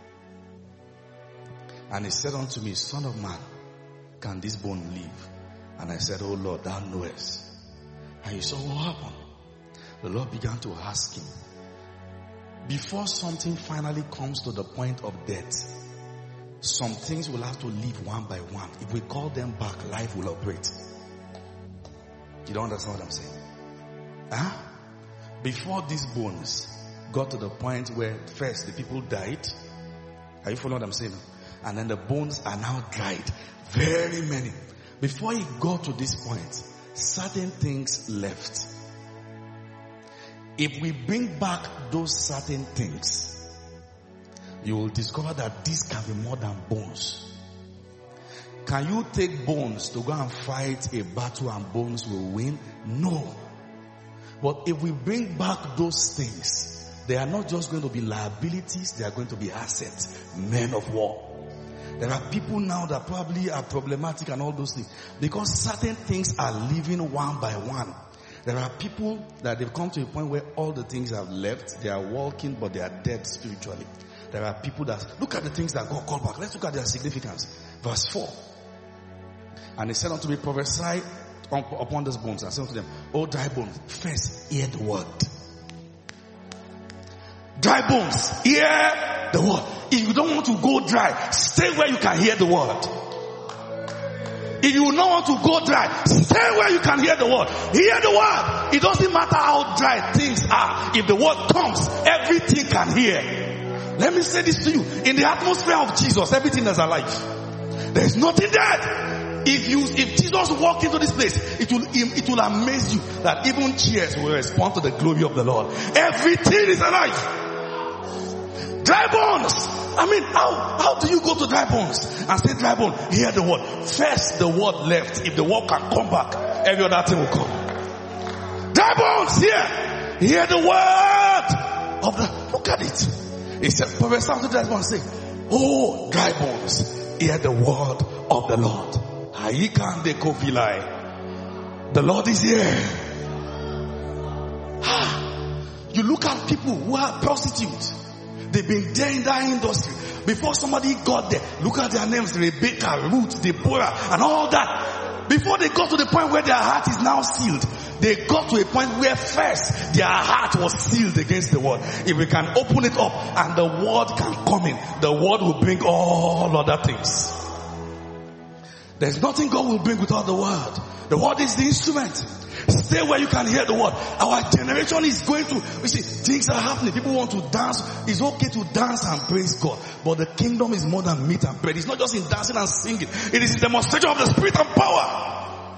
And he said unto me, Son of man, can this bone live? And I said, Oh Lord, thou knowest. And you saw what happened. The Lord began to ask him, before something finally comes to the point of death, some things will have to live one by one. If we call them back, life will operate. You don't understand what I'm saying? Huh? Before these bones got to the point where first the people died. Are you following what I'm saying? And then the bones are now dried. Very many. Before it got to this point, certain things left. If we bring back those certain things, you will discover that this can be more than bones. Can you take bones to go and fight a battle and bones will win? No. But if we bring back those things, they are not just going to be liabilities, they are going to be assets, men of war. There are people now that probably are problematic and all those things because certain things are living one by one. There are people that they've come to a point where all the things have left. They are walking, but they are dead spiritually. There are people that, look at the things that God called back. Let's look at their significance. Verse four. And he said unto me, prophesy upon these bones. And said unto them, O dry bones, first hear the word. Dry bones, hear the word. If you don't want to go dry, stay where you can hear the word. If you don't want to go dry, stay where you can hear the word. Hear the word. It doesn't matter how dry things are. If the word comes, everything can hear. Let me say this to you. In the atmosphere of Jesus, everything is alive. There is nothing dead. If you, if Jesus walked into this place, it will, it will amaze you that even chairs will respond to the glory of the Lord. Everything is alive. Dry bones. I mean, how, how do you go to dry bones and say dry bone? Hear the word. First the word left. If the word can come back, every other thing will come. Dry bones, hear. Hear the word of the, look at it. He said, prophesy to dry bones, say, oh, dry bones, hear the word of the Lord. The Lord is here. You look at people who are prostitutes. They've been there in that industry. Before somebody got there, look at their names, Rebecca, Ruth, Deborah, and all that. Before they got to the point where their heart is now sealed, they got to a point where first their heart was sealed against the word. If we can open it up and the word can come in, the word will bring all other things. There's nothing God will bring without the word. The word is the instrument. Stay where you can hear the word. Our generation is going to, you see, things are happening. People want to dance. It's okay to dance and praise God. But the kingdom is more than meat and bread. It's not just in dancing and singing. It is a demonstration of the spirit and power.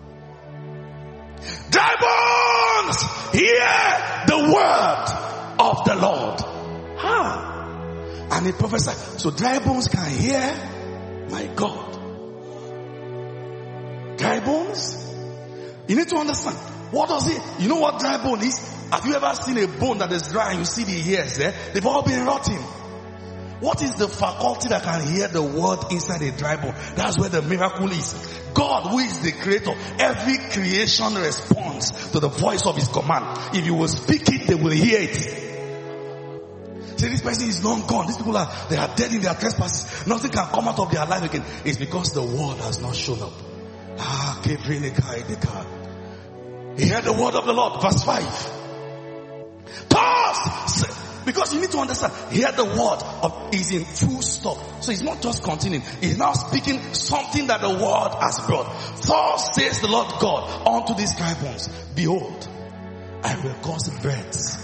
Dry bones, hear the word of the Lord. Huh? And he prophesied. So dry bones can hear my God. Dry bones? You need to understand. What does it, you know what dry bone is? Have you ever seen a bone that is dry and you see the hairs there? Eh? They've all been rotting. What is the faculty that can hear the word inside a dry bone? That's where the miracle is. God, who is the creator, every creation responds to the voice of his command. If you will speak it, they will hear it. See, this person is long gone. These people are, they are dead in their trespasses. Nothing can come out of their life again. It's because the word has not shown up. Ah, hear the word of the Lord. Verse five. Pause. Because you need to understand. Hear the word of is in full stop. So it's not just continuing. He's now speaking something that the word has brought. Thus says the Lord God unto these dry bones. Behold, I will cause breath.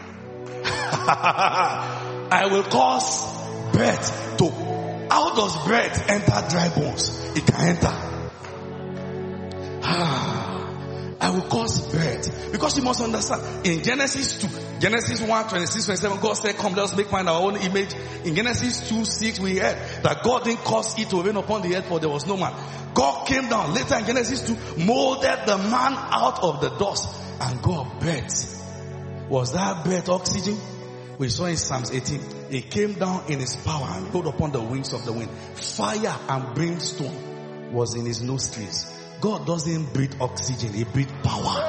I will cause breath to. How does breath enter dry bones? It can enter. I that will cause birth. Because you must understand, in Genesis two, Genesis one, twenty-six, twenty-seven, God said, come, let us make man our own image. In Genesis two, six, we heard that God didn't cause it to rain upon the earth, for there was no man. God came down later in Genesis two, molded the man out of the dust, and God breathed. Was that breath oxygen? We saw in Psalms eighteen, it came down in his power and rode upon the wings of the wind. Fire and brimstone was in his nostrils. God doesn't breathe oxygen, he breathes power.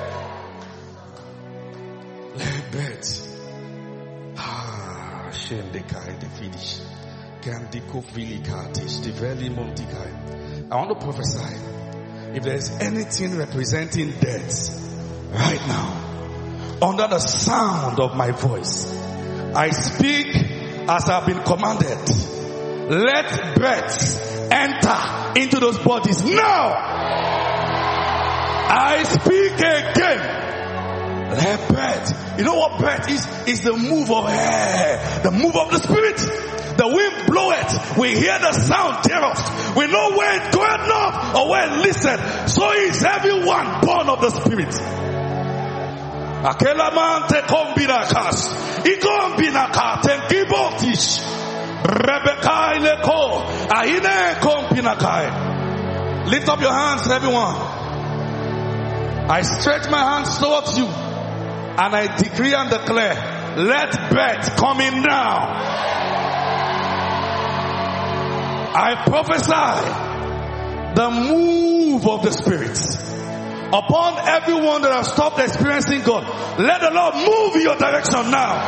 Let breath. Ah, shame the kai the finish. Gandiko vilikatis, the very montikai. I want to prophesy. If there is anything representing death right now, under the sound of my voice, I speak as I've been commanded. Let breath enter into those bodies now. I speak again. Let breath. You know what breath is? It's the move of air, the move of the spirit. The wind bloweth, we hear the sound thereof. We know where it goeth not or where it listeth. So is everyone born of the spirit. Akelamante kombinakas. Ikombinakaten kibotish. Rebecca ileko. Ahine kombinakai. Lift up your hands, everyone. I stretch my hands towards you and I decree and declare, let breath come in now. I prophesy the move of the Spirit upon everyone that has stopped experiencing God. Let the Lord move in your direction now.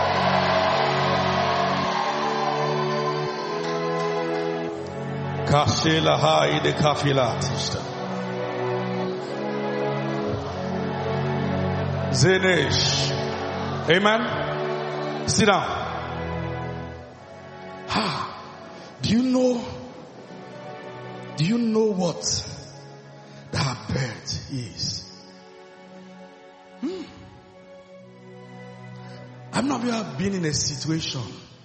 Zenesh. Amen. Sit down. Ha. Do you know, do you know what that bird is? Hmm. I've never been in a situation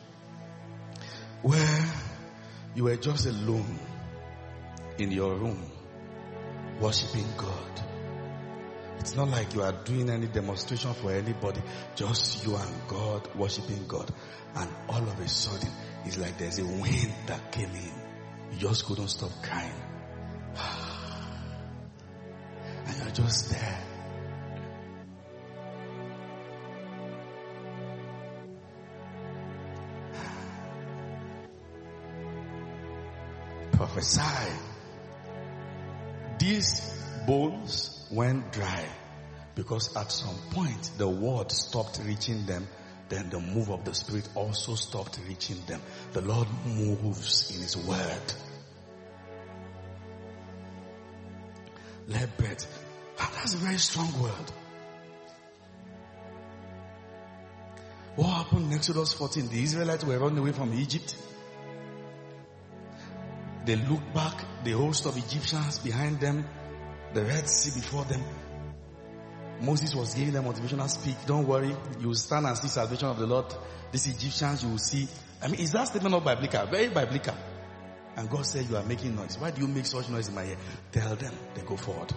where you were just alone in your room worshiping God. It's not like you are doing any demonstration for anybody, just you and God worshiping God. And all of a sudden, it's like there's a wind that came in. You just couldn't stop crying. And you're just there. Prophesy. These bones went dry because at some point the word stopped reaching them. Then the move of the Spirit also stopped reaching them. The Lord moves in His word. Let breath. That's a very strong word. What happened in Exodus fourteen? The Israelites were running away from Egypt. They looked back, the host of Egyptians behind them, the Red Sea before them. Moses was giving them motivational speak. Don't worry, you will stand and see salvation of the Lord. These Egyptians you will see. I mean, is that statement not biblical? Very biblical. And God said, you are making noise. Why do you make such noise in my ear? Tell them, they go forward.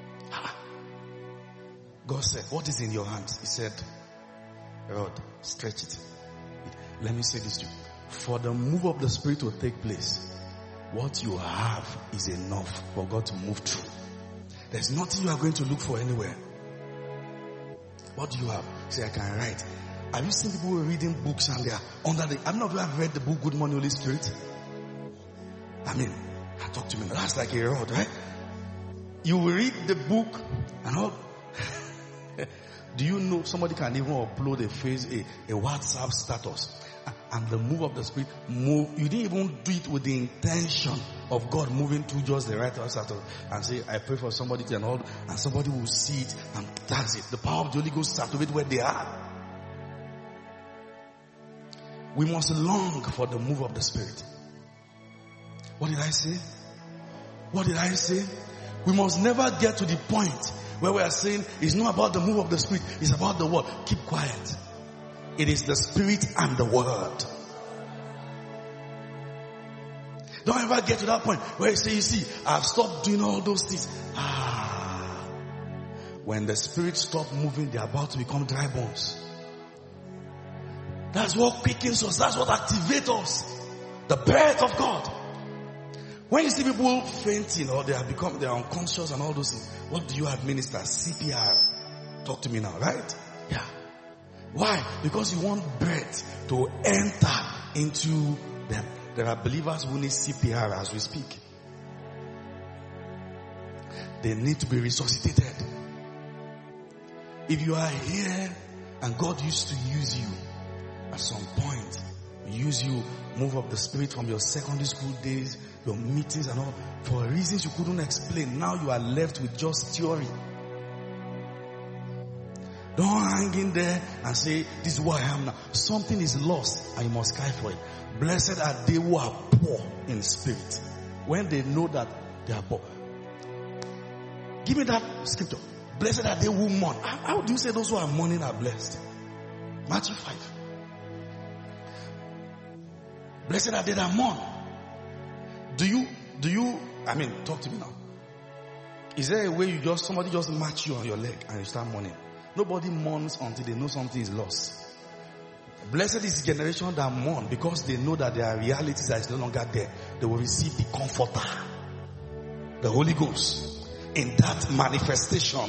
God said, what is in your hands? He said, Rod, stretch it. Let me say this to you. For the move of the Spirit to take place, what you have is enough for God to move through. There's nothing you are going to look for anywhere. What do you have? Say, I can write. Have you seen people reading books and they are under the... I've not read the book Good Morning Holy Spirit. I mean, I talk to me. That's like a rod, right? You will read the book and all. Do you know somebody can even upload a face, a, a WhatsApp status, and the move of the Spirit move? You didn't even do it with the intention of God moving through just the right status and say, I pray for somebody and all, and somebody will see it, and that's it. The power of the Holy Ghost activate where they are. We must long for the move of the Spirit. What did I say? What did I say? We must never get to the point where we are saying it's not about the move of the Spirit, it's about the word. Keep quiet. It is the Spirit and the word. Don't ever get to that point where you say, you see, I've stopped doing all those things. Ah, When the spirit stop moving, they're about to become dry bones. That's what quickens us. That's what activates us. The breath of God. When you see people fainting or they have become, they are unconscious and all those things, what do you administer? C P R. Talk to me now, right? Yeah. Why? Because you want breath to enter into them. There are believers who need C P R as we speak. They need to be resuscitated. If you are here and God used to use you at some point, use you, move up the spirit from your secondary school days, your meetings and all, for reasons you couldn't explain, now you are left with just theory. Don't hang in there and say, this is what I am now. Something is lost and you must cry for it. Blessed are they who are poor in spirit, when they know that they are poor. Give me that scripture. Blessed are they who mourn. How, how do you say those who are mourning are blessed? Matthew five. Blessed are they that mourn. Do you, do you, I mean, talk to me now. Is there a way you just, somebody just match you on your leg and you start mourning? Nobody mourns until they know something is lost. Blessed is the generation that mourn because they know that there are realities that is no longer there. They will receive the Comforter, the Holy Ghost, in that manifestation.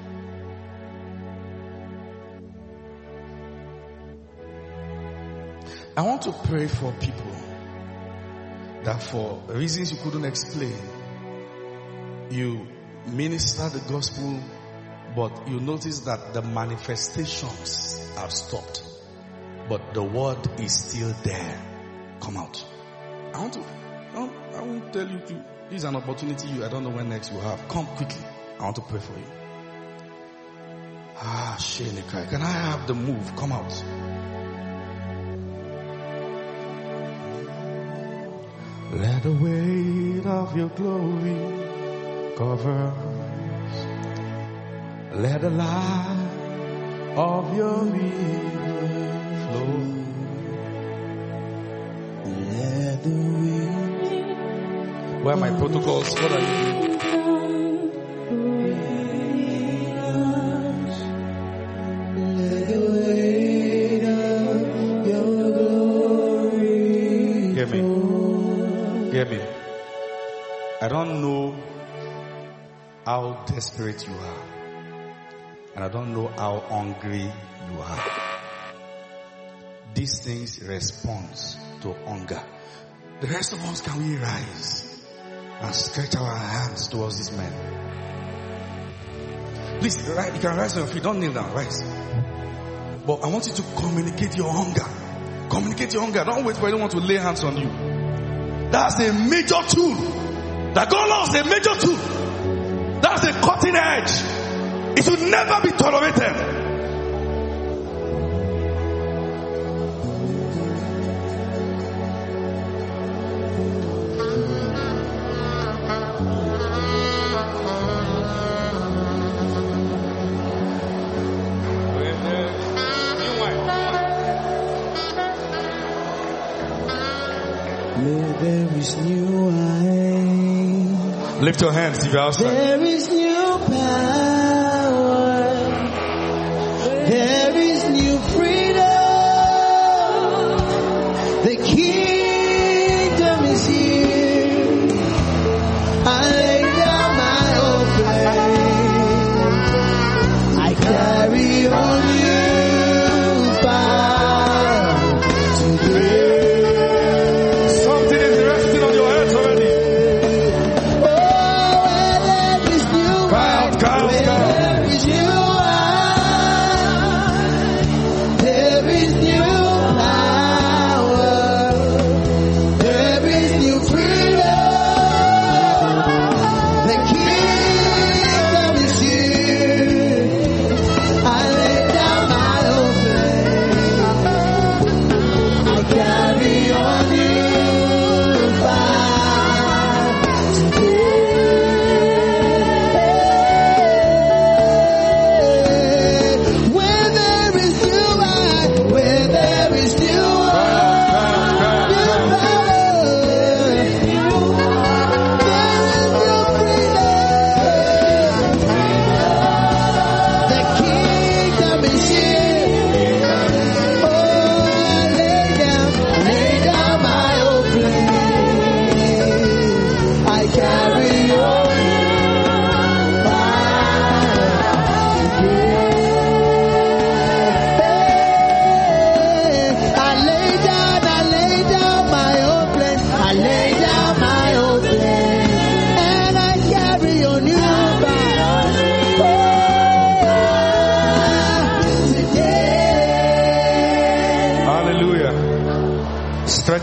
I want to pray for people that for reasons you couldn't explain, you minister the gospel, but you notice that the manifestations have stopped, but the word is still there. Come out. I want to, I won't, I won't tell you to, this is an opportunity you, I don't know when next you have. Come quickly. I want to pray for you. Ah, Shenekai. Can I have the move? Come out. Let the weight of your glory cover us. Let the light of your river flow. Let the wind. Where are my protocols? What are you doing? Let the weight of your glory. Hear me. Hear me. I don't know how desperate you are. And I don't know how hungry you are. These things responds to hunger. The rest of us, can we rise and stretch our hands towards these men? Please, right, you can rise on your feet. Don't kneel down, rise. But I want you to communicate your hunger. Communicate your hunger. Don't wait for anyone to lay hands on you. That's a major tool. That God loves a major tool. That's a cutting edge. It should never be tolerated. There is new wine. Lift your hands if you're outside. There is new power. There is new freedom. The kingdom is here. I lay down my old flame. I carry on you fire today. Something is resting on your heads already. Oh, let this new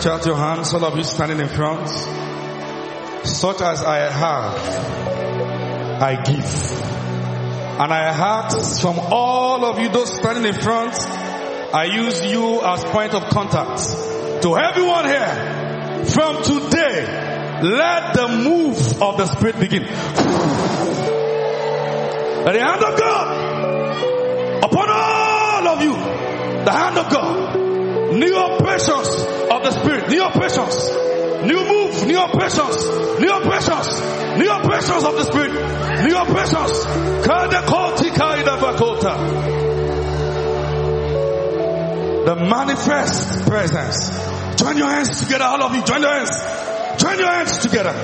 Stretch out your hands, all of you standing in front. Such as I have, I give. And I ask from all of you, those standing in front, I use you as point of contact. To everyone here, from today, let the move of the Spirit begin. Let the hand of God upon all of you. The hand of God. New operations of the Spirit. New operations. New move. New operations. New operations. New operations of the Spirit. New operations. The manifest presence. Join your hands together, all of you. Join your hands. Join your hands together.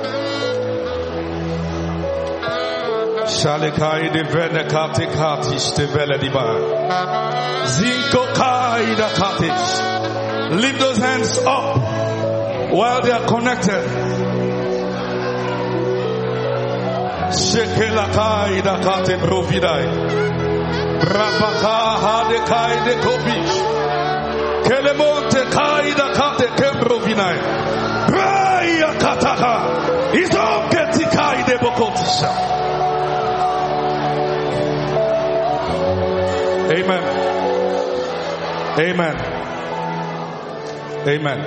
Shalikai de venekati katish de velediba. Zinko kai da katish. Lift those hands up while they are connected. Shekela kai da kate providai. Rapaka hade kai de kopish. Kelemonte kai da kate kembrovinai. Raya kataka. Izom keti kai de bokotisha. Amen. Amen. Amen.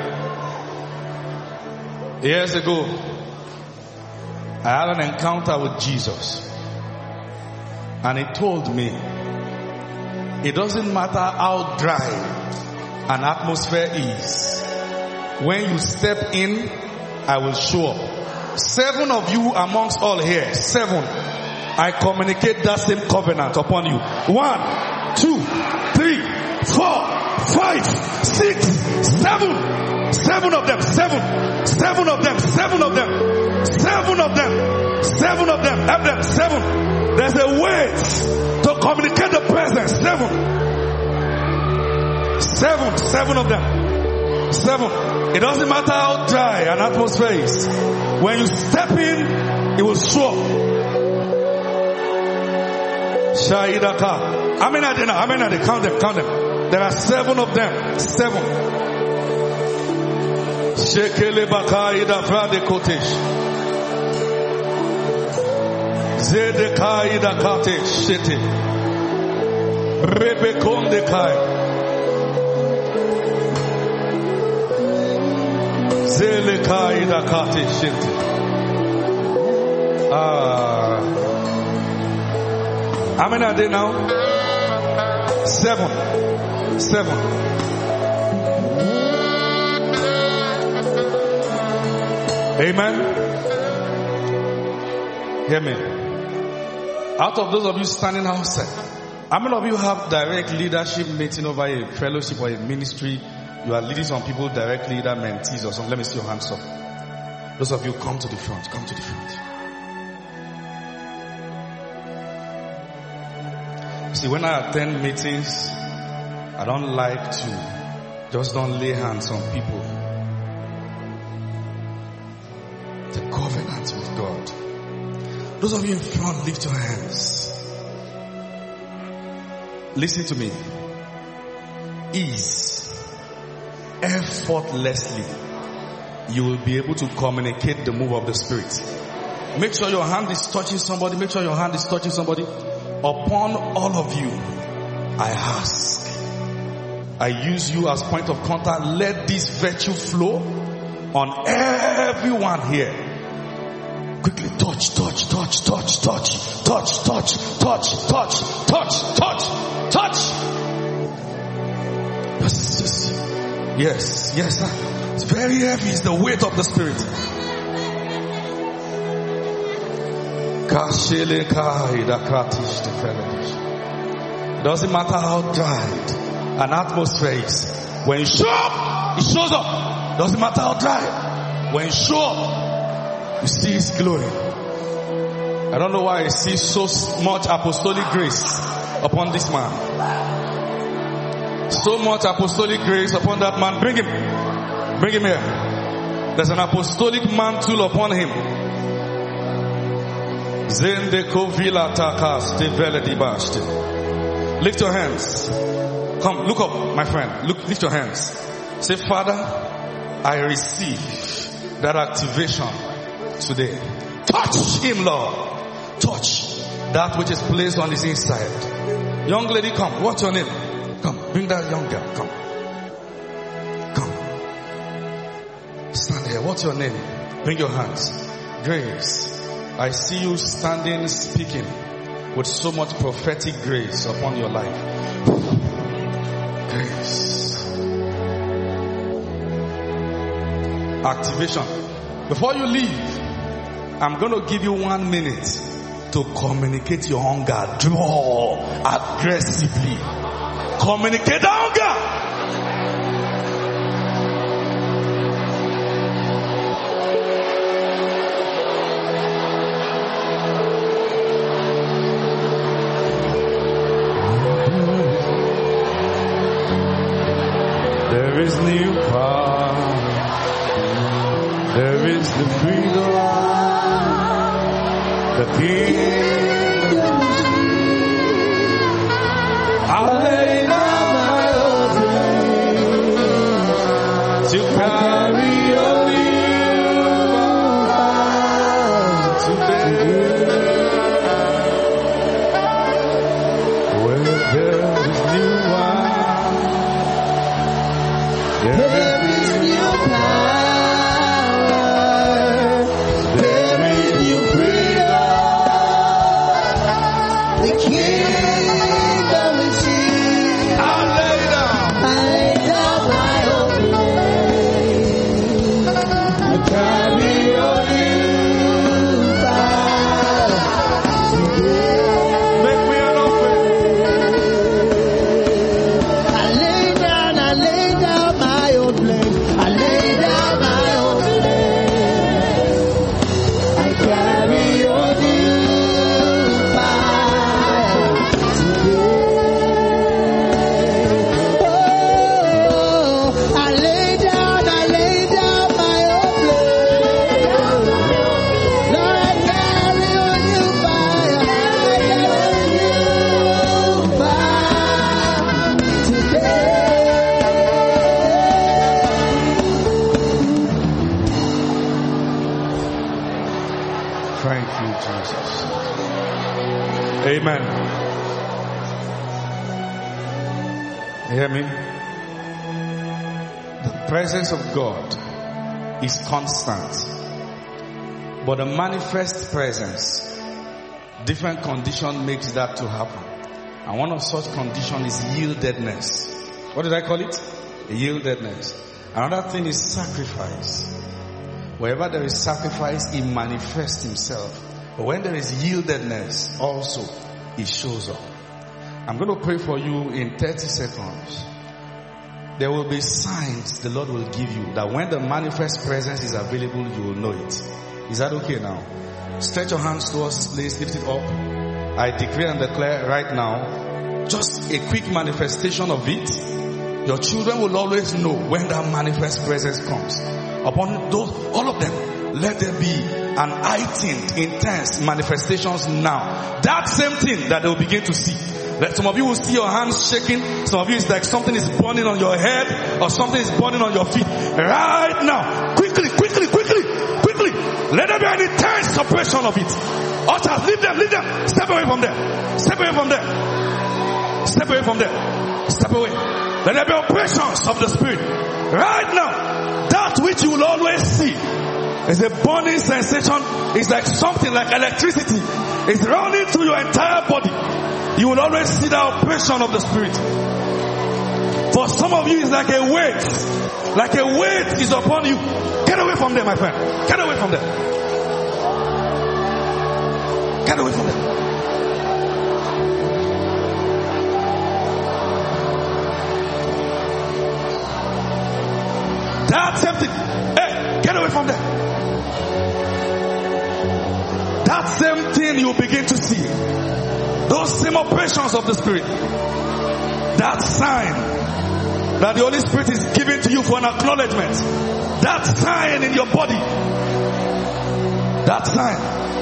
Years ago, I had an encounter with Jesus. And he told me, it doesn't matter how dry an atmosphere is. When you step in, I will show up. Seven of you amongst all here, seven, I communicate that same covenant upon you. One, two, three, four, five, six, seven. Seven of them, seven. Seven of them, seven of them. Seven of them. Seven of them, have them, seven. There's a way to communicate the presence. Seven. Seven, seven of them. Seven. It doesn't matter how dry an atmosphere is. When you step in, it will show up. Shahidaka. Amen. Amen. Count them. Count them. There are seven of them. Seven. Shekele bakaida frade kotesh. Zede kaida kate shete. Rebe konde kai. Zele kaida kate shete. Ah. How many are they now? Seven. Seven. Amen. Hear me. Out of those of you standing outside, how many of you have direct leadership meeting over a fellowship or a ministry? You are leading some people directly, either mentees or something. Let me see your hands up. Those of you, come to the front. Come to the front. See, when I attend meetings, I don't like to just don't lay hands on people. The covenant with God. Those of you in front, lift your hands. Listen to me. Ease. Effortlessly, you will be able to communicate the move of the Spirit. Make sure your hand is touching somebody. Make sure your hand is touching somebody. Upon all of you, I ask. I use you as point of contact. Let this virtue flow on everyone here. Quickly touch, touch, touch, touch, touch, touch, touch, touch, touch, touch, touch, touch. Yes, yes, yes, yes. Sir. It's very heavy. It's the weight of the Spirit. It doesn't matter how dry an atmosphere is. When you show up, it shows up. It doesn't matter how dry. When you show up, you see His glory. I don't know why I see so much apostolic grace upon this man. So much apostolic grace upon that man. Bring him. Bring him here. There's an apostolic mantle upon him. Lift your hands. Come, look up, my friend. Look, lift your hands. Say, Father, I receive that activation today. Touch him, Lord. Touch that which is placed on his inside. Young lady, come. What's your name? Come. Bring that young girl. Come. Come. Stand here. What's your name? Bring your hands. Grace. I see you standing, speaking with so much prophetic grace upon your life. Grace. Activation. Before you leave, I'm going to give you one minute to communicate your hunger. Draw aggressively. Communicate the hunger. There is new power. There is the freedom. The King. I'll lay down my old dreams to carry your new heart today. Where there is new wine, there is new power, there is new freedom. The kingdom is here. I'll lay down. I lay down my own place. I carry your new power today. Make me an offering. I lay down, I lay down my own place. I lay down my own place. I carry your new fire today. Oh, I lay down, I lay down my own place. Lord, I carry your new fire. I carry your new fire today. Thank you, Jesus. Amen. You hear me? The presence of God is constant, but the manifest presence, different condition makes that to happen. And one of such condition is yieldedness. What did I call it? Yieldedness. Another thing is sacrifice. Wherever there is sacrifice, he manifests himself. But when there is yieldedness, also, he shows up. I'm going to pray for you in thirty seconds. There will be signs the Lord will give you that when the manifest presence is available, you will know it. Is that okay now? Stretch your hands towards this place, lift it up. I decree and declare right now, just a quick manifestation of it. Your children will always know when that manifest presence comes. Upon those, all of them, let there be an heightened, intense manifestations now. That same thing that they will begin to see. That some of you will see your hands shaking. Some of you it's like something is burning on your head or something is burning on your feet. Right now, quickly, quickly, quickly, quickly. Let there be an intense suppression of it. Ushers, leave them, leave them. Step away from there. Step away from there. Step away from there. Step away. Let there be operations of the Spirit. Right now, that which you will always see is a burning sensation. It's like something like electricity. It's running through your entire body. You will always see the operation of the Spirit. For some of you, it's like a weight. Like a weight is upon you. Get away from there, my friend. Get away from there. Get away from there. That's empty. Hey, get away from there. That same thing you begin to see. Those same operations of the Spirit. That sign that the Holy Spirit is giving to you for an acknowledgement. That sign in your body. That sign.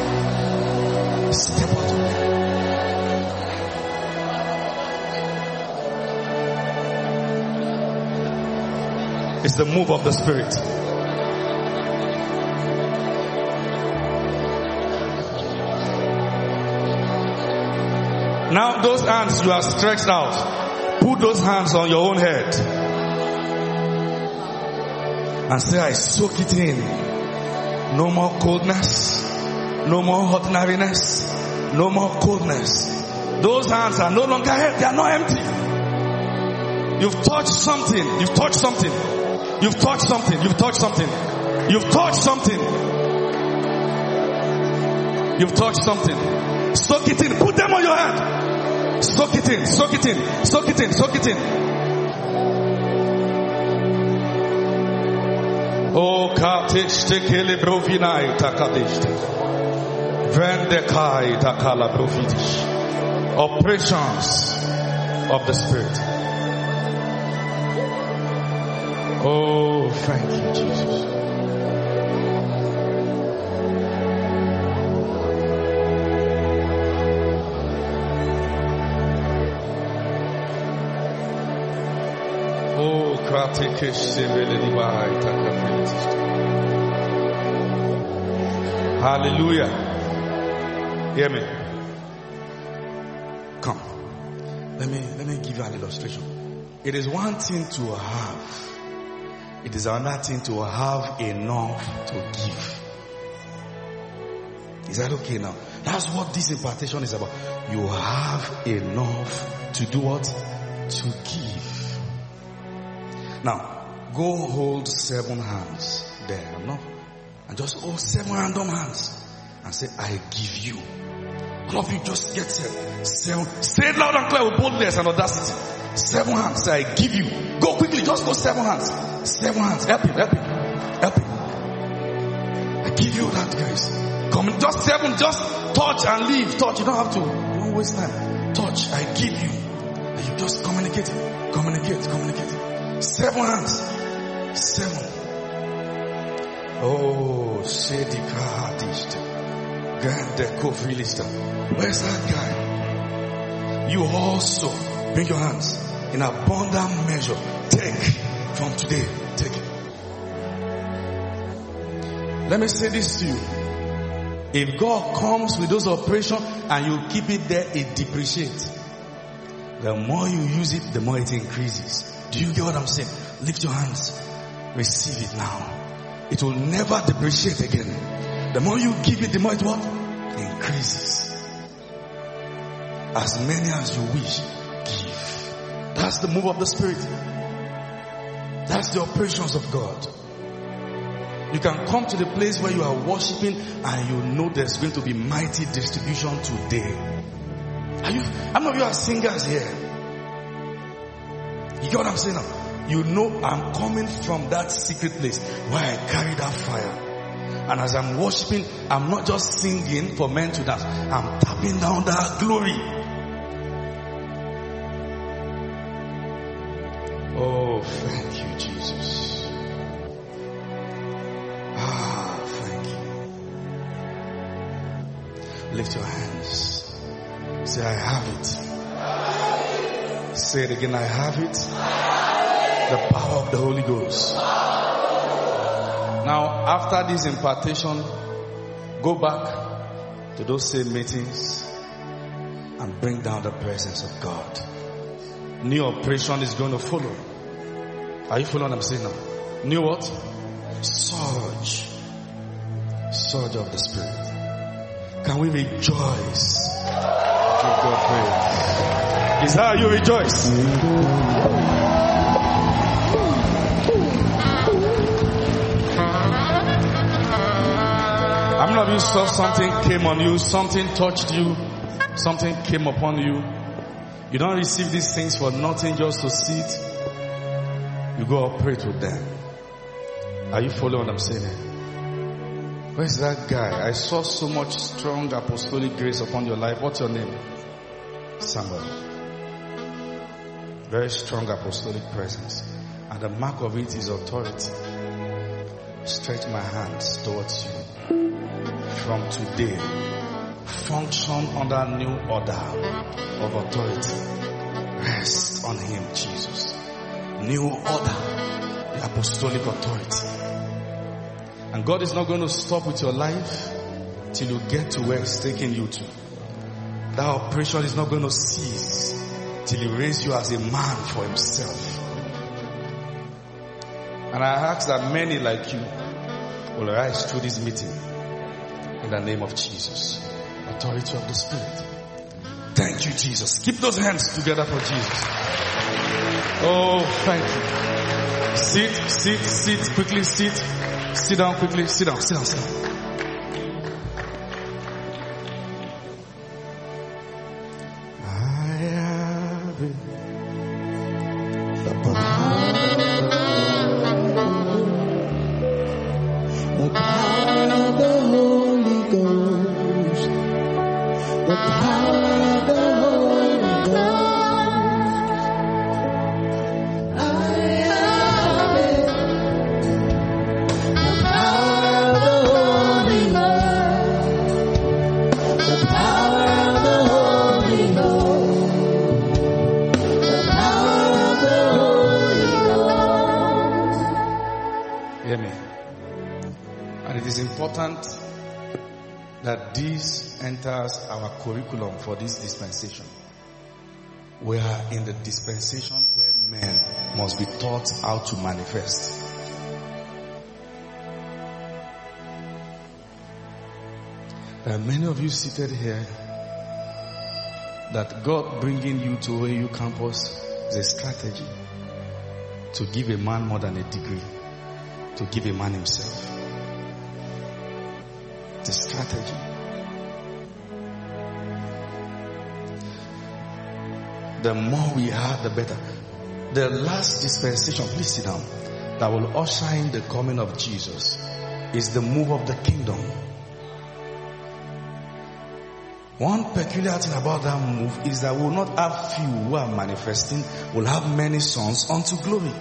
Step out of there. It's the move of the Spirit. Now those hands you are stretched out, put those hands on your own head and say, I soak it in. No more coldness, no more ordinariness, no more coldness. Those hands are no longer heavy, they are not empty. You've touched something, you've touched something, you've touched something, you've touched something, you've touched something, you've touched something. Soak it in, put them on your head. Soak it in, soak it in, soak it in, soak it in. Oh, katishte kele brovinai takadishte. Vendekai takala brovidish. Operations of the Spirit. Oh, thank you, Jesus. Oh, hallelujah. Hear me. Come. Let me, let me give you an illustration. It is one thing to have. It is another thing to have enough to give. Is that okay now? That's what this impartation is about. You have enough to do what? To give. Now, go hold seven hands there, no? And just hold seven random hands and say, I give you. All of you just get seven. seven. Say it loud and clear with boldness and audacity. Seven hands, say, I give you. Go quickly, just go seven hands. Seven hands, help him, help him, help him. I give you that grace. Come, just seven, just touch and leave. Touch, you don't have to, don't waste time. Touch, I give you. And you just communicate it, communicate, communicate. Seven hands. Seven. Oh, Shedika Hadishta. Grande Kofilista. Where's that guy? You also bring your hands in abundant measure. Take from today. Take it. Let me say this to you. If God comes with those operations and you keep it there, it depreciates. The more you use it, the more it increases. Do you get what I'm saying? Lift your hands. Receive it now. It will never depreciate again. The more you give it, the more it what? Increases. As many as you wish, give. That's the move of the Spirit. That's the operations of God. You can come to the place where you are worshiping and you know there's going to be mighty distribution today. Are you, how many of you are singers here? You get what I'm saying now? You know I'm coming from that secret place where I carry that fire. And as I'm worshiping, I'm not just singing for men to dance. I'm tapping down that glory. Oh, thank you, Jesus. Ah, thank you. Lift your hands. Say, I have it. Say it again, I have it. The power of the Holy Ghost. Now, after this impartation, go back to those same meetings and bring down the presence of God. New operation is going to follow. Are you following what I'm saying now? New what? Surge. Surge of the Spirit. Can we rejoice? Give God praise. Is that how you rejoice? How many of you saw something came on you, something touched you, something came upon you? You don't receive these things for nothing, just to sit. You go operate with them. Are you following what I'm saying? Where's that guy? I saw so much strong apostolic grace upon your life. What's your name? Samuel. Very strong apostolic presence. And the mark of it is authority. Stretch my hands towards you. From today, function under a new order of authority. Rest on him, Jesus. New order the apostolic authority. And God is not going to stop with your life till you get to where He's taking you to. That operation is not going to cease till He raises you as a man for Himself. And I ask that many like you will rise through this meeting in the name of Jesus. Authority of the Spirit. Thank you, Jesus. Keep those hands together for Jesus. Oh, thank you. Sit, sit, sit, quickly sit. Sit down quickly. Sit down, sit down, sit down. I have it. The power, the power of the Holy Ghost. The power of the Holy Ghost. I have it. The power of the Holy Ghost. The power of the Holy Ghost. The power of the Holy Ghost. Hear me. And it is important that this enters our curriculum for this dispensation. We are in the dispensation where men must be taught how to manifest. There are many of you seated here that God bringing you to O A U campus is a strategy to give a man more than a degree, to give a man himself. It's a strategy. The more we have, the better. The last dispensation, please sit down, that will usher in the coming of Jesus is the move of the kingdom. One peculiar thing about that move is that we will not have few who are manifesting, we'll have many sons unto glory.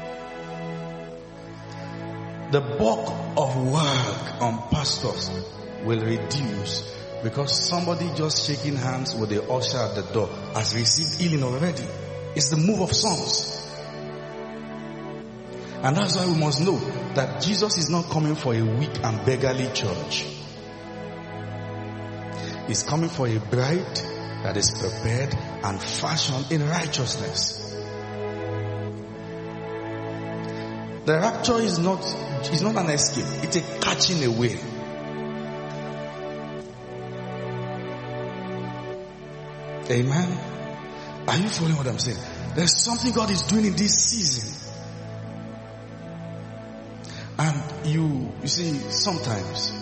The bulk of work on pastors will reduce because somebody just shaking hands with the usher at the door has received healing already. It's the move of sons. And that's why we must know that Jesus is not coming for a weak and beggarly church. He's coming for a bride that is prepared and fashioned in righteousness. The rapture is not, is not an escape. It's a catching away. Amen. Are you following what I'm saying? There's something God is doing in this season. And you, you see, sometimes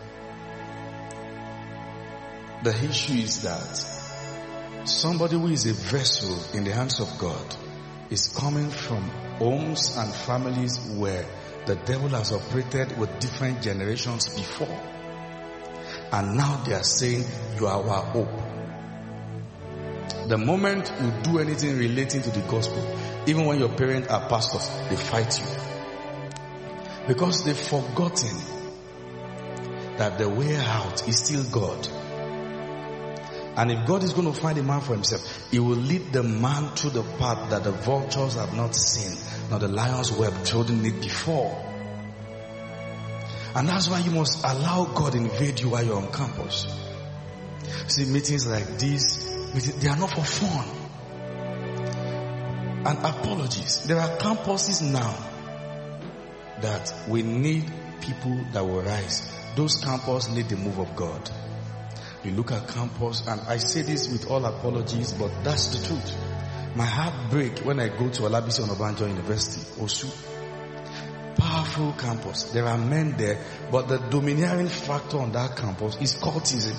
the issue is that somebody who is a vessel in the hands of God is coming from homes and families where the devil has operated with different generations before. And now they are saying, you are our hope. The moment you do anything relating to the gospel, even when your parents are pastors, they fight you. Because they've forgotten that the way out is still God. And if God is going to find a man for himself, he will lead the man through the path that the vultures have not seen, nor the lions who have trodden it before. And that's why you must allow God invade you while you're on campus. See, meetings like this, they are not for fun. And apologies. There are campuses now that we need people that will rise. Those campuses need the move of God. You look at campus, and I say this with all apologies, but that's the truth. My heart breaks when I go to Olabisi Onabanjo University, Osu. Powerful campus. There are men there, but the domineering factor on that campus is cultism.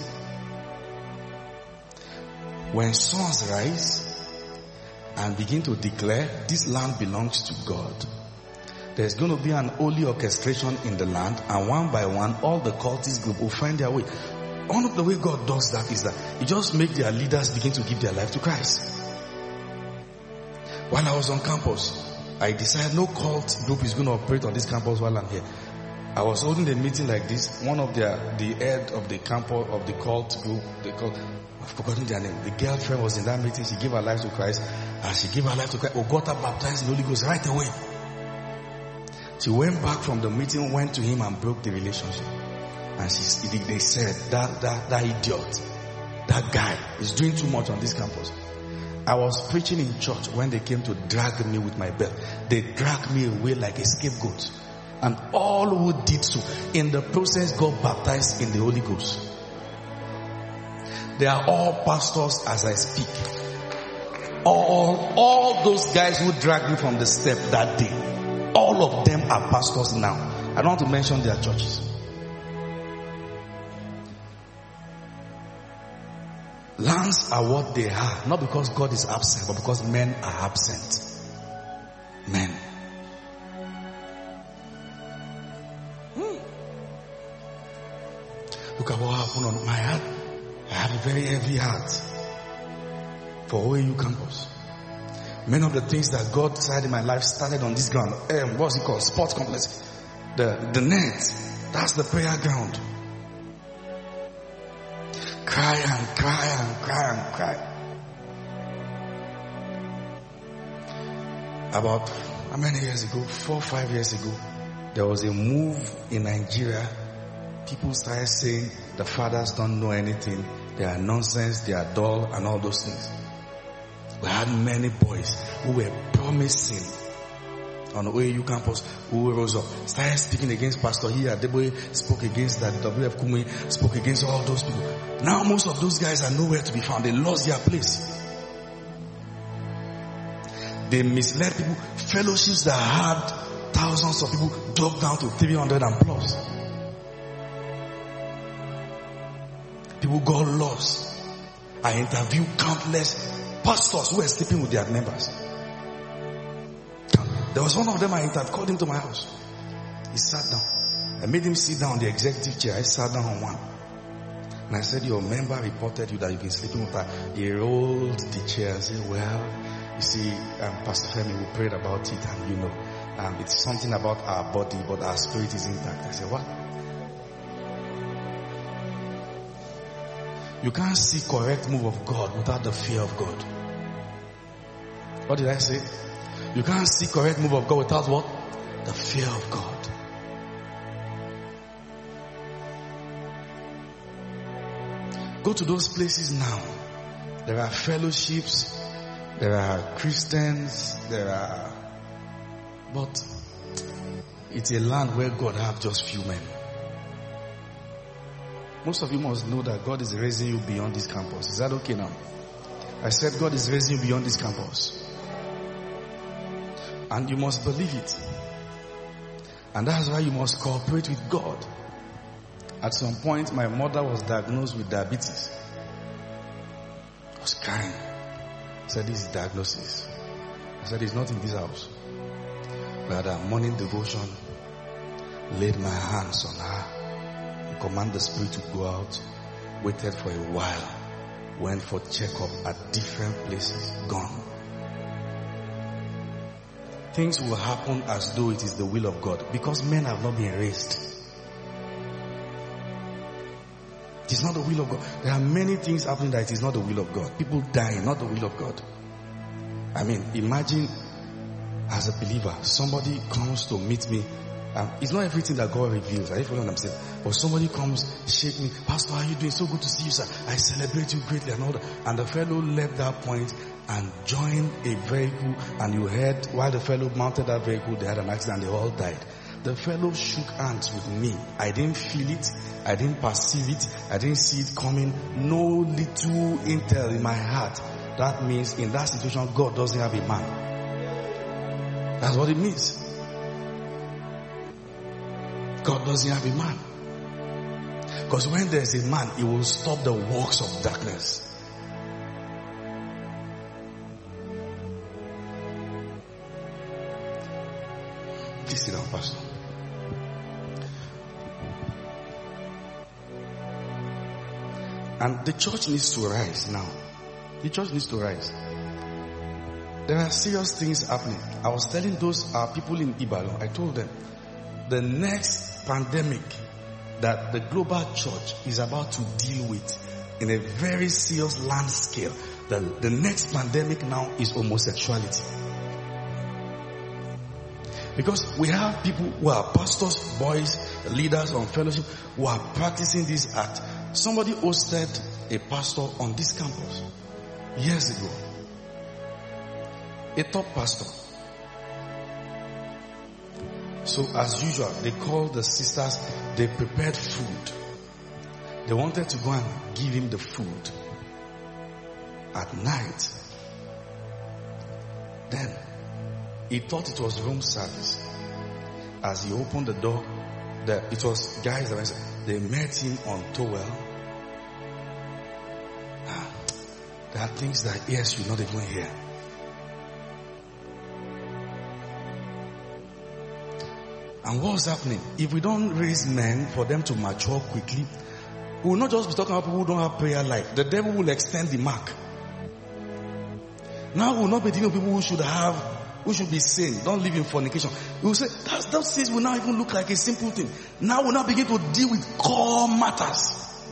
When sons rise and begin to declare this land belongs to God, there's going to be an holy orchestration in the land, and one by one all the cultist group will find their way. One of the way God does that is that He just makes their leaders begin to give their life to Christ. While I was on campus, I decided no cult group is going to operate on this campus while I'm here. I was holding a meeting like this. One of their, the head of the campus of the cult group, they called, I've forgotten their name. The girlfriend was in that meeting. She gave her life to Christ. And she gave her life to Christ. Oh, got her baptized in the Holy Ghost right away. She went back from the meeting, went to him and broke the relationship. And she, they said, that, that, that idiot, that guy is doing too much on this campus. I was preaching in church when they came to drag me with my belt. They dragged me away like a scapegoat. And all who did so, in the process, got baptized in the Holy Ghost. They are all pastors as I speak. All, all those guys who dragged me from the step that day, all of them are pastors now. I don't want to mention their churches. Lands are what they are, not because God is absent, but because men are absent. Men. Hmm. Look at what happened on my heart. I have a very heavy heart for O A U campus. Many of the things that God decided in my life started on this ground. Um, what's it called? Sports complex. The, the net. That's the prayer ground. Cry and cry and cry and cry. About how many years ago? Four, five years ago, there was a move in Nigeria. People started saying the fathers don't know anything. They are nonsense, they are dull, and all those things. We had many boys who were promising on the O A U campus who rose up, started speaking against Pastor here. Adeboye spoke against that. W F Kumi spoke against all those people. Now most of those guys are nowhere to be found. They lost their place. They misled people. Fellowships that had thousands of people dropped down to three hundred and plus. People got lost. I interviewed countless pastors who were sleeping with their members. There was one of them I interviewed, called him to my house. He sat down. I made him sit down on the executive chair. I sat down on one. And I said, your member reported you that you've been sleeping with her. He rolled the chair and said, well, you see, um, Pastor Femi, we prayed about it, and you know, um, it's something about our body, but our spirit is intact. I said, what? You can't see correct move of God without the fear of God. What did I say? You can't see correct move of God without what? The fear of God. Go to those places now. There are fellowships. There are Christians. There are... But it's a land where God have just few men. Most of you must know that God is raising you beyond this campus. Is that okay now? I said God is raising you beyond this campus. And you must believe it. And that's why you must cooperate with God. At some point, my mother was diagnosed with diabetes. I was crying. I said, this is diagnosis. I said, it's not in this house. We had a morning devotion, laid my hands on her, and command the spirit to go out, waited for a while, went for checkup at different places, gone. Things will happen as though it is the will of God, because men have not been raised. It is not the will of God. There are many things happening that it is not the will of God. People dying, not the will of God. I mean, imagine as a believer, somebody comes to meet me. Um, it's not everything that God reveals. I follow what I'm saying. But somebody comes, shake me. Pastor, how are you doing? So good to see you, sir. I celebrate you greatly and all that. And the fellow left that point and joined a vehicle. And you heard, while the fellow mounted that vehicle, they had an accident. They all died. The fellow shook hands with me. I didn't feel it. I didn't perceive it. I didn't see it coming. No little intel in my heart. That means in that situation, God doesn't have a man. That's what it means. God doesn't have a man. Because when there's a man, he will stop the works of darkness. Please sit down, Pastor. And the church needs to rise now. The church needs to rise. There are serious things happening. I was telling those uh, people in Ibadan, I told them, the next pandemic that the global church is about to deal with in a very serious land scale, the, the next pandemic now is homosexuality. Because we have people who are pastors, boys, leaders on fellowship who are practicing this act. Somebody hosted a pastor on this campus years ago. A top pastor. So as usual, they called the sisters, they prepared food. They wanted to go and give him the food at night. Then he thought it was room service. As he opened the door, the, it was guys that they met him on towel. Ah, there are things that ears should not even hear. And what's happening? If we don't raise men for them to mature quickly, we will not just be talking about people who don't have prayer life. The devil will extend the mark. Now we will not be dealing with people who should have, who should be sane. Don't live in fornication. We will say, that, that says will now even look like a simple thing. Now we'll now begin to deal with core matters.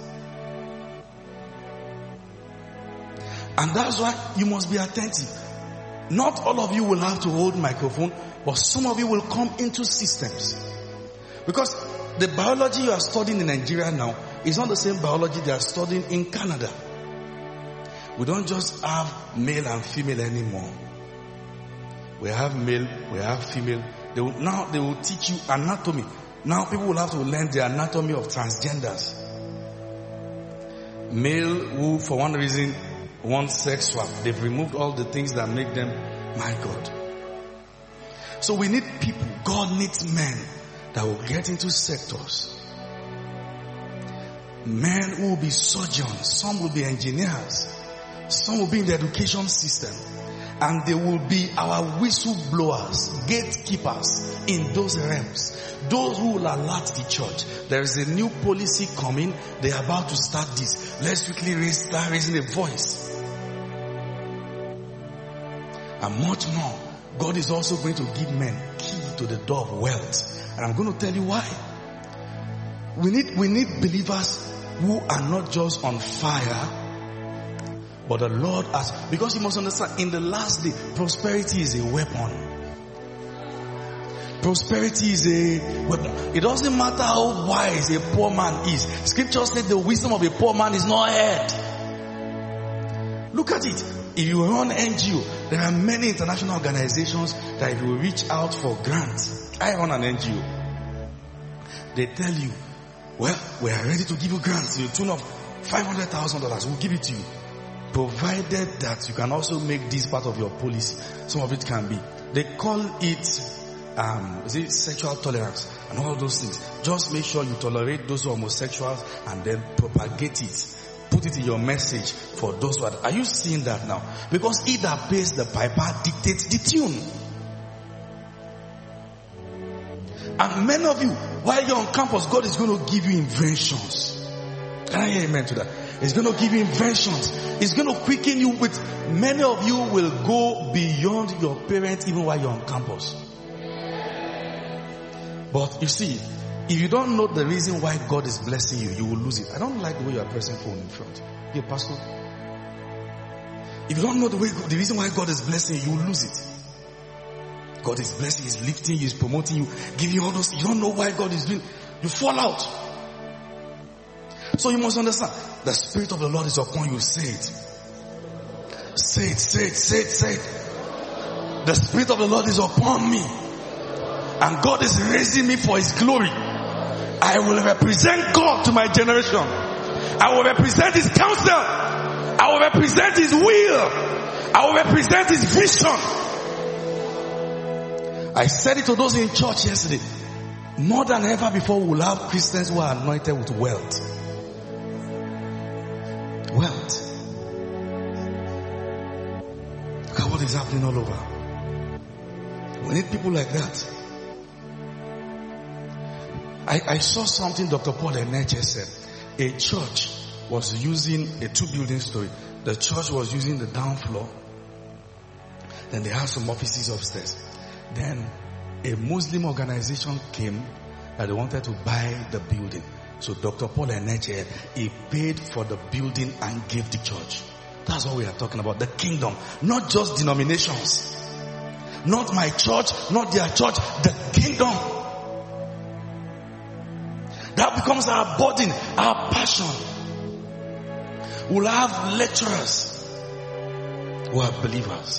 And that's why you must be attentive. Not all of you will have to hold microphone, but some of you will come into systems. Because the biology you are studying in Nigeria now is not the same biology they are studying in Canada. We don't just have male and female anymore. We have male, we have female. They will, now they will teach you anatomy. Now people will have to learn the anatomy of transgenders. Male who for one reason want sex swap. They've removed all the things that make them, my God. So we need people. God needs men that will get into sectors. Men who will be surgeons. Some will be engineers. Some will be in the education system. And they will be our whistleblowers, gatekeepers in those realms. Those who will alert the church. There is a new policy coming. They are about to start this. Let's quickly raise, start raising a voice. And much more. God is also going to give men key to the door of wealth. And I'm going to tell you why. We need, we need believers who are not just on fire, but the Lord has, because you must understand, in the last day, prosperity is a weapon. Prosperity is a weapon. It doesn't matter how wise a poor man is. Scripture says the wisdom of a poor man is not heard. Look at it. If you run N G O, there are many international organizations that if you reach out for grants, I run an N G O. They tell you, well, we are ready to give you grants to the tune of five hundred thousand dollars. We'll give it to you. Provided that you can also make this part of your policy. Some of it can be. They call it, um, is it sexual tolerance and all those things. Just make sure you tolerate those homosexuals and then propagate it. Put it in your message for those who are. Are you seeing that now? Because he that pays the piper dictates the tune. And many of you, while you're on campus, God is going to give you inventions. Can I hear amen to that? He's going to give you inventions. He's going to quicken you with, many of you will go beyond your parents even while you're on campus. But you see, if you don't know the reason why God is blessing you, you will lose it. I don't like the way you are pressing phone in front. Hey, pastor. If you don't know the way, the reason why God is blessing you, you will lose it. God is blessing, He's lifting you, He's promoting you, giving you all those. You don't know why God is doing. You fall out. So you must understand, the Spirit of the Lord is upon you. Say it. Say it, say it, say it, say it. The Spirit of the Lord is upon me. And God is raising me for His glory. I will represent God to my generation. I will represent His counsel. I will represent His will. I will represent His vision. I said it to those in church yesterday. More than ever before, we will have Christians who are anointed with wealth. Wealth. Look at what is happening all over. We need people like that. I, I saw something Doctor Paul Eneche said. A church was using a two-building story. The church was using the down floor. Then they had some offices upstairs. Then a Muslim organization came that they wanted to buy the building. So Doctor Paul Eneche, he paid for the building and gave the church. That's what we are talking about. The kingdom. Not just denominations. Not my church, not their church, the kingdom. That becomes our burden, our passion. We'll have lecturers who are believers.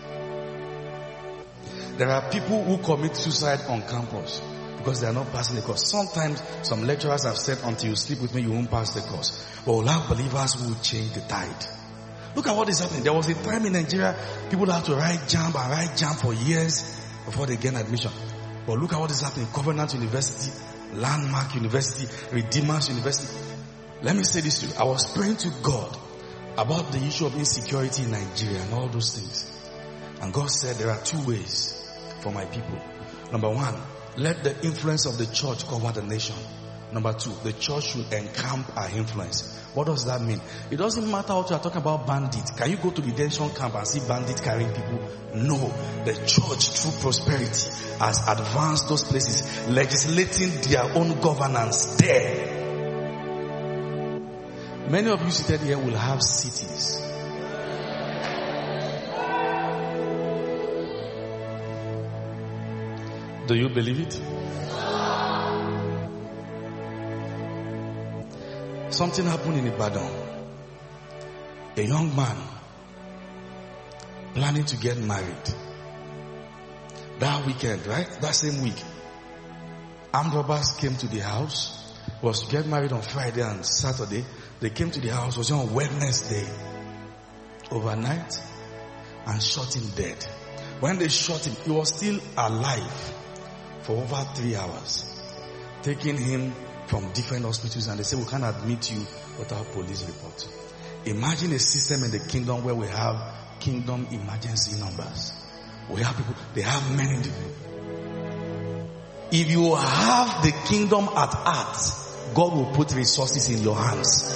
There are people who commit suicide on campus because they are not passing the course. Sometimes some lecturers have said, until you sleep with me, you won't pass the course. But we'll have believers who will change the tide. Look at what is happening. There was a time in Nigeria, people had to write JAMB and write JAMB for years before they gain admission. But look at what is happening. Covenant University, Landmark University, Redeemers University. Let me say this to you. I was praying to God about the issue of insecurity in Nigeria and all those things. And God said there are two ways for my people. Number one, let the influence of the church cover the nation. Number two, the church should encamp our influence. What does that mean? It doesn't matter what you are talking about bandits. Can you go to the detention camp and see bandits carrying people? No. The church, through prosperity, has advanced those places, legislating their own governance there. Many of you seated here will have cities. Do you believe it? Something happened in Ibadan. A young man planning to get married. That weekend, right? That same week, armed robbers came to the house. Was to get married on Friday and Saturday. They came to the house. Was on Wednesday overnight and shot him dead. When they shot him, he was still alive for over three hours, taking him from different hospitals, and they say we can't admit you without police report. Imagine a system in the kingdom where we have kingdom emergency numbers. We have people, they have many people. If you have the kingdom at heart, God will put resources in your hands.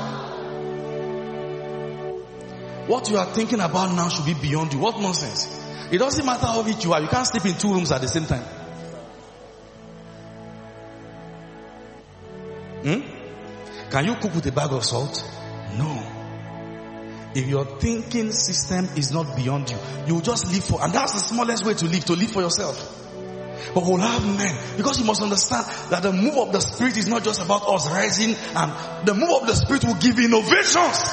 What you are thinking about now should be beyond you. What nonsense. It doesn't matter how rich you are. You can't sleep in two rooms at the same time. Hmm? Can you cook with a bag of salt? No. If your thinking system is not beyond you, you will just live for, and that's the smallest way to live, to live for yourself. But we'll have men, because you must understand that the move of the Spirit is not just about us rising, and the move of the Spirit will give innovations.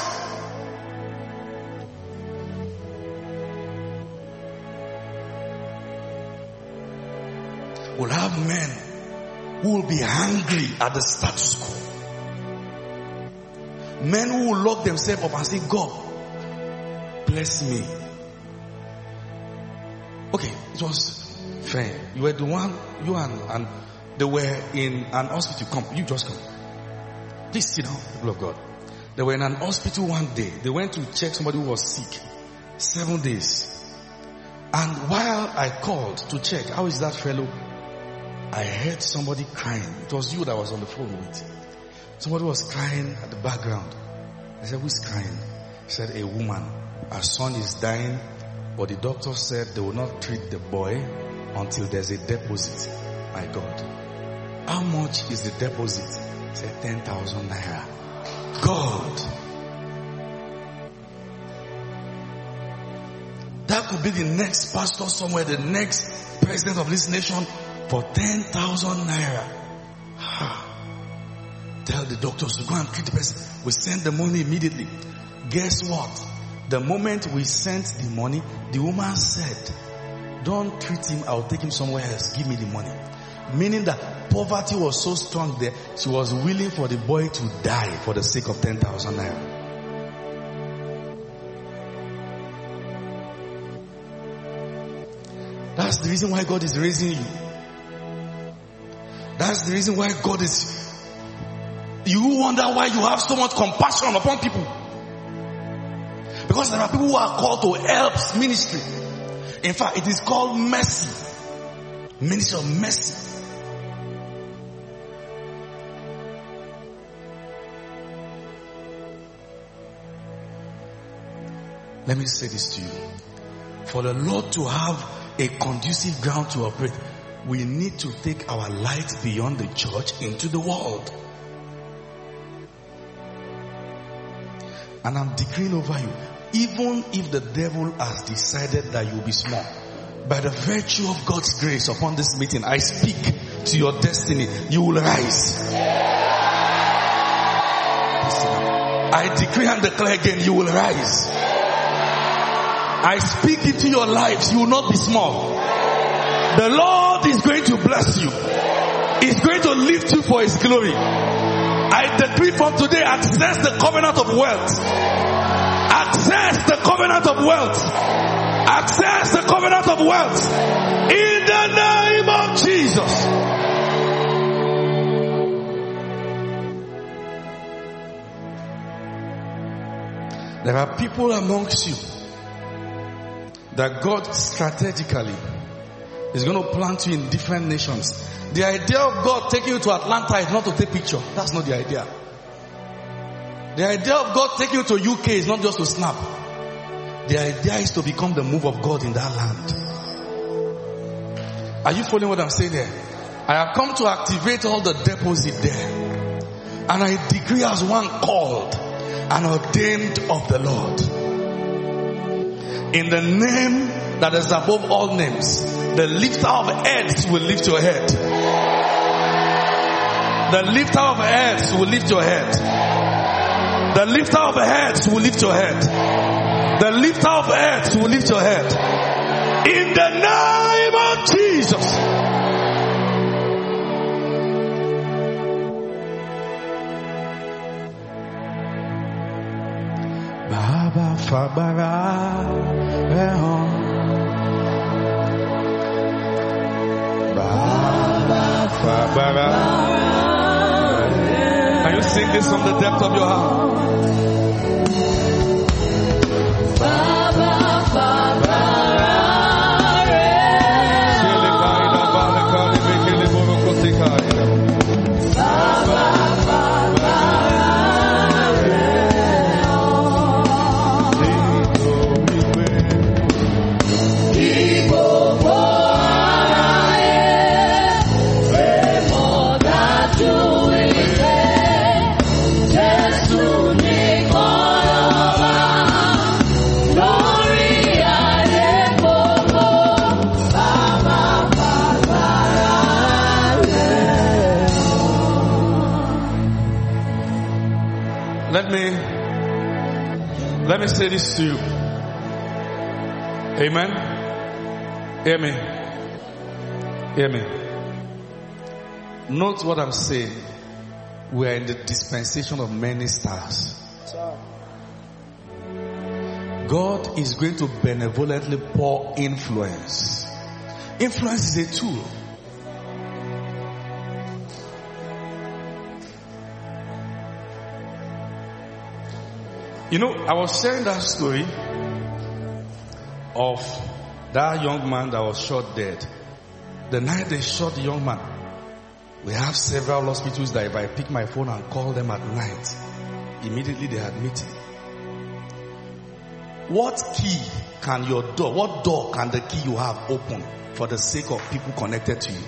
We'll have men who will be angry at the status quo. Men who will lock themselves up and say, God, bless me. Okay, it was fair. You were the one, you and, and they were in an hospital. Come, you just come. Please sit down, people of God. They were in an hospital one day. They went to check somebody who was sick. Seven days. And while I called to check, how is that fellow? I heard somebody crying. It was you that was on the phone with. Somebody was crying at the background. I said, who is crying? He said, a woman. Her son is dying, but the doctor said they will not treat the boy until there's a deposit. My God. How much is the deposit? He said, ten thousand naira. God. That could be the next pastor somewhere, the next president of this nation. For ten thousand naira. Tell the doctors to go and treat the person. We send the money immediately. Guess what? The moment we sent the money, the woman said, don't treat him, I'll take him somewhere else. Give me the money. Meaning that poverty was so strong there, she was willing for the boy to die for the sake of ten thousand naira. That's the reason why God is raising you. That's the reason why God is... You wonder why you have so much compassion upon people. Because there are people who are called to help ministry. In fact, it is called mercy. Ministry of mercy. Let me say this to you. For the Lord to have a conducive ground to operate, we need to take our light beyond the church into the world. And I'm declaring over you, even if the devil has decided that you'll be small, by the virtue of God's grace upon this meeting, I speak to your destiny. You will rise. I decree and declare again, you will rise. I speak into your lives, you will not be small. The Lord is going to bless you. He's going to lift you for His glory. I decree from today, access the covenant of wealth. Access the covenant of wealth. Access the covenant of wealth. In the name of Jesus. There are people amongst you that God strategically is going to plant you in different nations. The idea of God taking you to Atlanta is not to take picture. That's not the idea. The idea of God taking you to U K is not just to snap. The idea is to become the move of God in that land. Are you following what I'm saying there? I have come to activate all the deposit there. And I decree as one called and ordained of the Lord. In the name that is above all names, the lifter of heads will lift your head. The lifter of heads will lift your head. The lifter of heads will lift your head. The lifter of heads will lift your head. In the name of Jesus. Baba Fabara Baba Fabara. Can you sing this from the depth of your heart? Baba Fabara. Let me, let me say this to you. Amen. Hear me. Hear me. Note what I'm saying. We are in the dispensation of many stars. God is going to benevolently pour influence. Influence is a tool. You know, I was sharing that story of that young man that was shot dead. The night they shot the young man, we have several hospitals that if I pick my phone and call them at night, immediately they admit him. What key can your door, what door can the key you have open for the sake of people connected to you?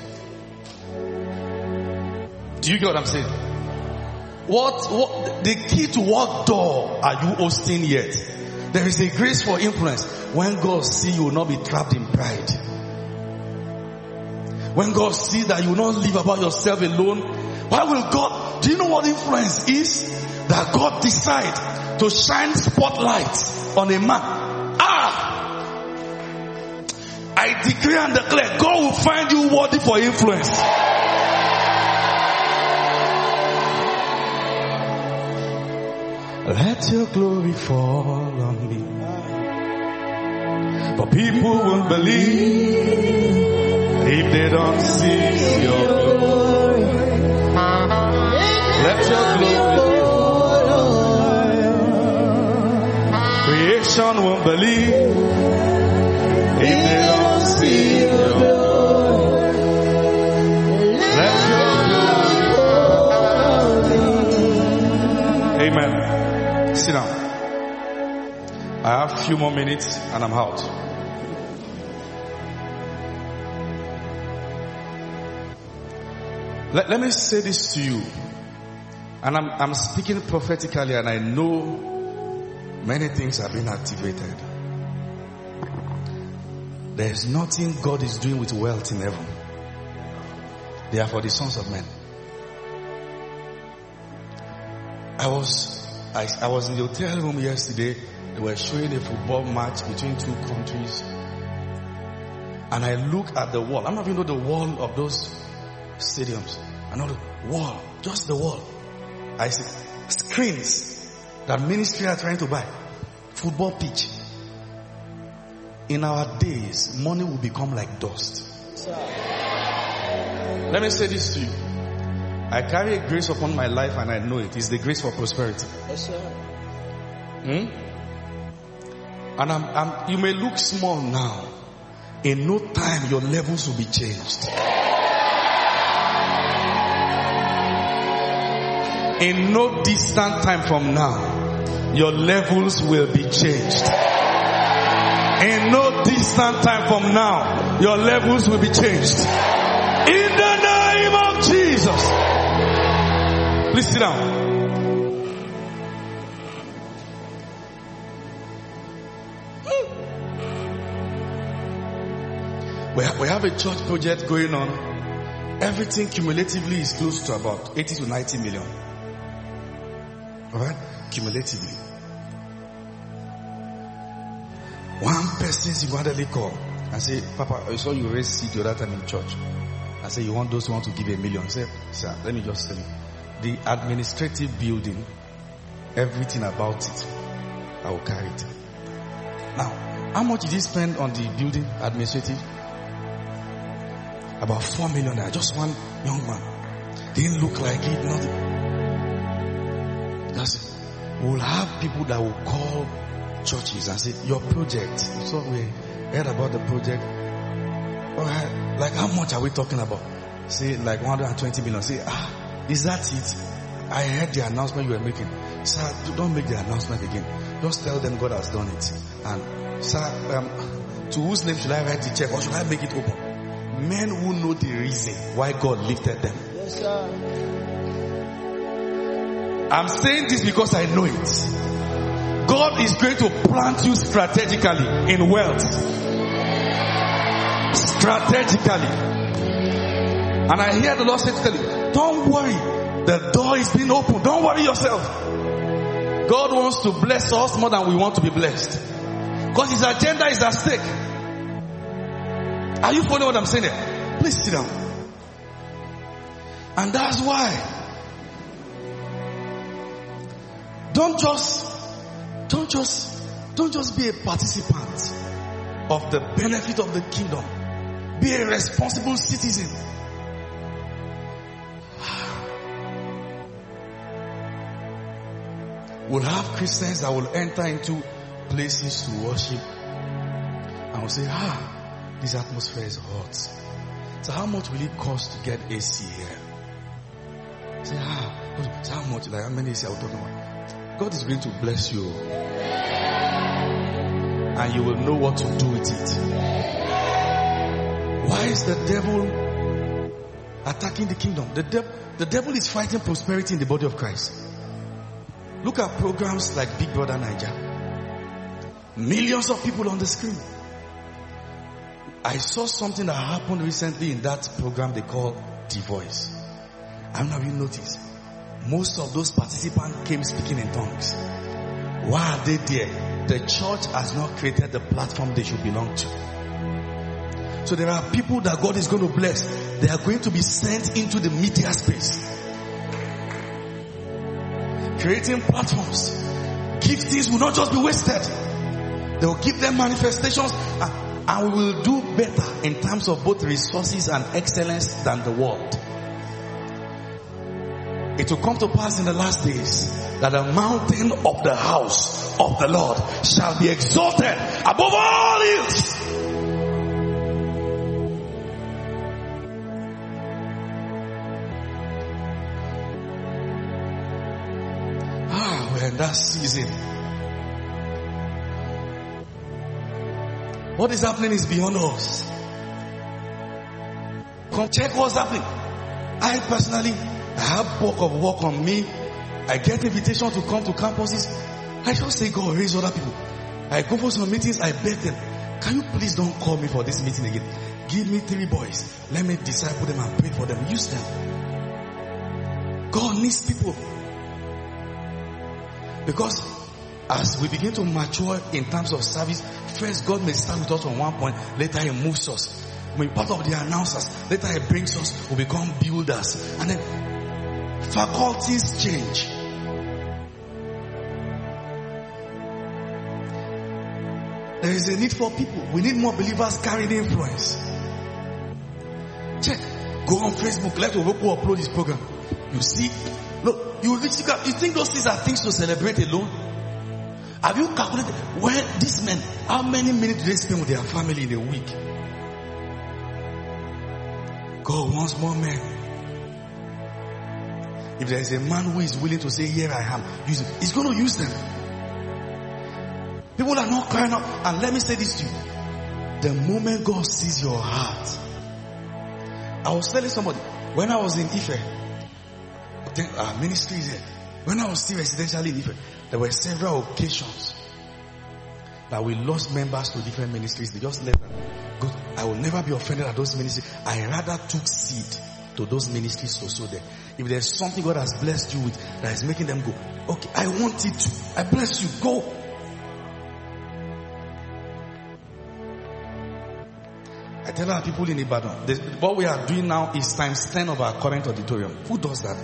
Do you get what I'm saying? What, what, the key to what door are you hosting yet? There is a grace for influence. When God sees you will not be trapped in pride. When God sees that you will not live about yourself alone. Why will God, do you know what influence is? That God decides to shine spotlights on a man. Ah! I decree and declare, God will find you worthy for influence. Let your glory fall on me. But people won't believe if they don't see your glory. Let your glory fall. Creation won't believe if they don't see your glory. Let your glory fall. Amen. Sit down. I have a few more minutes and I'm out. Let, let me say this to you. And I'm, I'm speaking prophetically and I know many things have been activated. There's nothing God is doing with wealth in heaven. They are for the sons of men. I was, I, I was in the hotel room yesterday. They were showing a football match between two countries. And I look at the wall. I'm not even know the wall of those stadiums. I know the wall, just the wall. I see screens that ministry are trying to buy. Football pitch. In our days, money will become like dust. Let me say this to you. I carry a grace upon my life and I know it. It's the grace for prosperity. Yes, sir. Hmm? And I'm, I'm, you may look small now. In no time, your levels will be changed. In no distant time from now, your levels will be changed. In no distant time from now, your levels will be changed. In the name of Jesus. Please sit down. We have, we have a church project going on. Everything cumulatively is close to about eighty to ninety million. Alright? Cumulatively. One person singularly called and say, Papa, I saw you raise seed the other time in church. I said, you want those who want to give a million? I said, sir, let me just tell you. The administrative building, everything about it, I will carry it. Now, how much did he spend on the building administrative? About four million. Just one young man. Didn't look like it, nothing. That's it. We'll have people that will call churches and say, your project. So we heard about the project. Alright, like how much are we talking about? Say like one hundred twenty million. Say, ah, is that it? I heard the announcement you were making. Sir, don't make the announcement again. Just tell them God has done it. And sir, um, to whose name should I write the check or should I make it open? Men who know the reason why God lifted them. Yes, sir. I'm saying this because I know it. God is going to plant you strategically in wealth. Strategically. And I hear the Lord say to you, don't worry. The door is being opened. Don't worry yourself. God wants to bless us more than we want to be blessed. Because his agenda is at stake. Are you following what I'm saying there? Please sit down. And that's why. Don't just, don't just, don't just be a participant of the benefit of the kingdom. Be a responsible citizen. We'll have Christians that will enter into places to worship and will say, ah, this atmosphere is hot. So how much will it cost to get A C here? Say, ah, so how much, like how many A C are we talking about? God is going to bless you. And you will know what to do with it. Why is the devil attacking the kingdom? The, de- the devil is fighting prosperity in the body of Christ. Look at programs like Big Brother Niger. Millions of people on the screen. I saw something that happened recently in that program they call The Voice. I don't know if you noticed. Most of those participants came speaking in tongues. Why are they there? The church has not created the platform they should belong to. So there are people that God is going to bless. They are going to be sent into the media space. Creating platforms. Giftings will not just be wasted. They will give them manifestations and, and we will do better in terms of both resources and excellence than the world. It will come to pass in the last days that the mountain of the house of the Lord shall be exalted above all hills. Ah, we're in that season. What is happening is beyond us. Come check what's happening. I personally I have bulk of work on me. I get invitation to come to campuses. I just say, God, raise other people. I go for some meetings, I beg them. can you please don't call me for this meeting again? Give me three boys. Let me disciple them and pray for them. Use them. God needs people. Because as we begin to mature in terms of service, first God may start with us on one point, later He moves us. We're part of the announcers. Later He brings us, we become builders. And then faculties change. There is a need for people. We need more believers carrying influence. Check. Go on Facebook. Let Ovoku upload this program. You see, look, you, you think those things are things to celebrate alone? Have you calculated where these men, how many minutes do they spend with their family in a week? God wants more men. If there is a man who is willing to say, here I am, use it. He's going to use them. People are not crying out. And let me say this to you. The moment God sees your heart. I was telling somebody, when I was in Ife, our ministry is here. When I was still residentially in Ife, there were several occasions that we lost members to different ministries. They just let them go. I will never be offended at those ministries. I rather took seed to those ministries to sow them. If there's something God has blessed you with that is making them go, okay, I want it to. I bless you. Go. I tell our people in Ibadan, this, what we are doing now is times ten of our current auditorium. Who does that?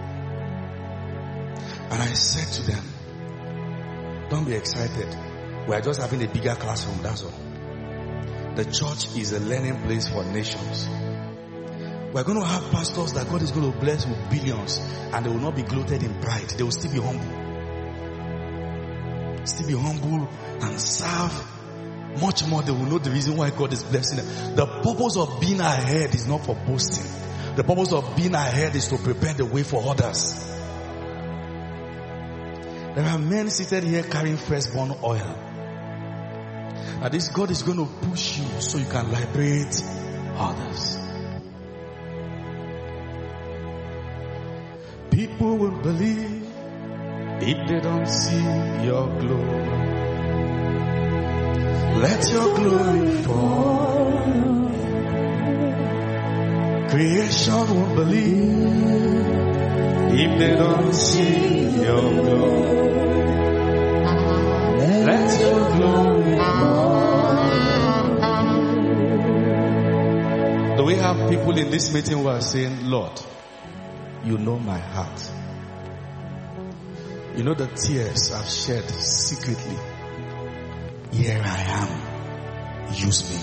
And I said to them, don't be excited. We are just having a bigger classroom, that's all. The church is a learning place for nations. We are going to have pastors that God is going to bless with billions, and they will not be gloated in pride. They will still be humble. Still be humble and serve. Much more, they will know the reason why God is blessing them. The purpose of being ahead is not for boasting. The purpose of being ahead is to prepare the way for others. There are men seated here carrying firstborn oil. And this God is going to push you so you can liberate others. People will believe if they don't see your glory. Let your glory fall. Creation will believe if they don't see your glory. Let your glory fall. Do we have people in this meeting who are saying, Lord, you know my heart. You know the tears I've shed secretly. Here I am. Use me.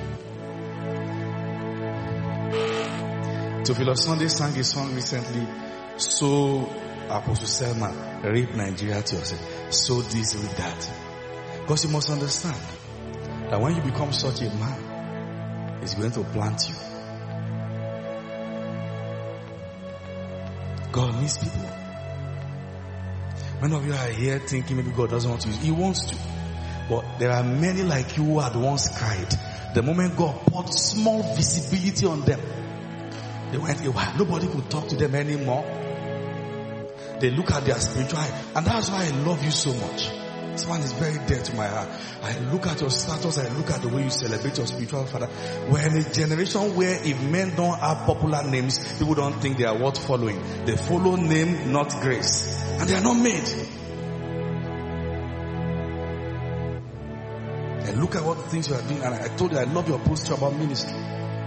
Tofilo Sunday sang a song recently. So Apostle Selman, rape Nigeria to yourself. So this with that. Because you must understand that when you become such a man, it's going to plant you. God needs people. Many of you are here thinking maybe God doesn't want to use. He wants to. But there are many like you who had once cried. The moment God put small visibility on them, they went away. Nobody could talk to them anymore. They look at their spiritual life. And that's why I love you so much. This one is very dear to my heart. I look at your status, I look at the way you celebrate your spiritual father. We're in a generation where if men don't have popular names, people don't think they are worth following. They follow name, not grace. And they are not made. And look at what the things you are doing. And I told you I love your posture about ministry.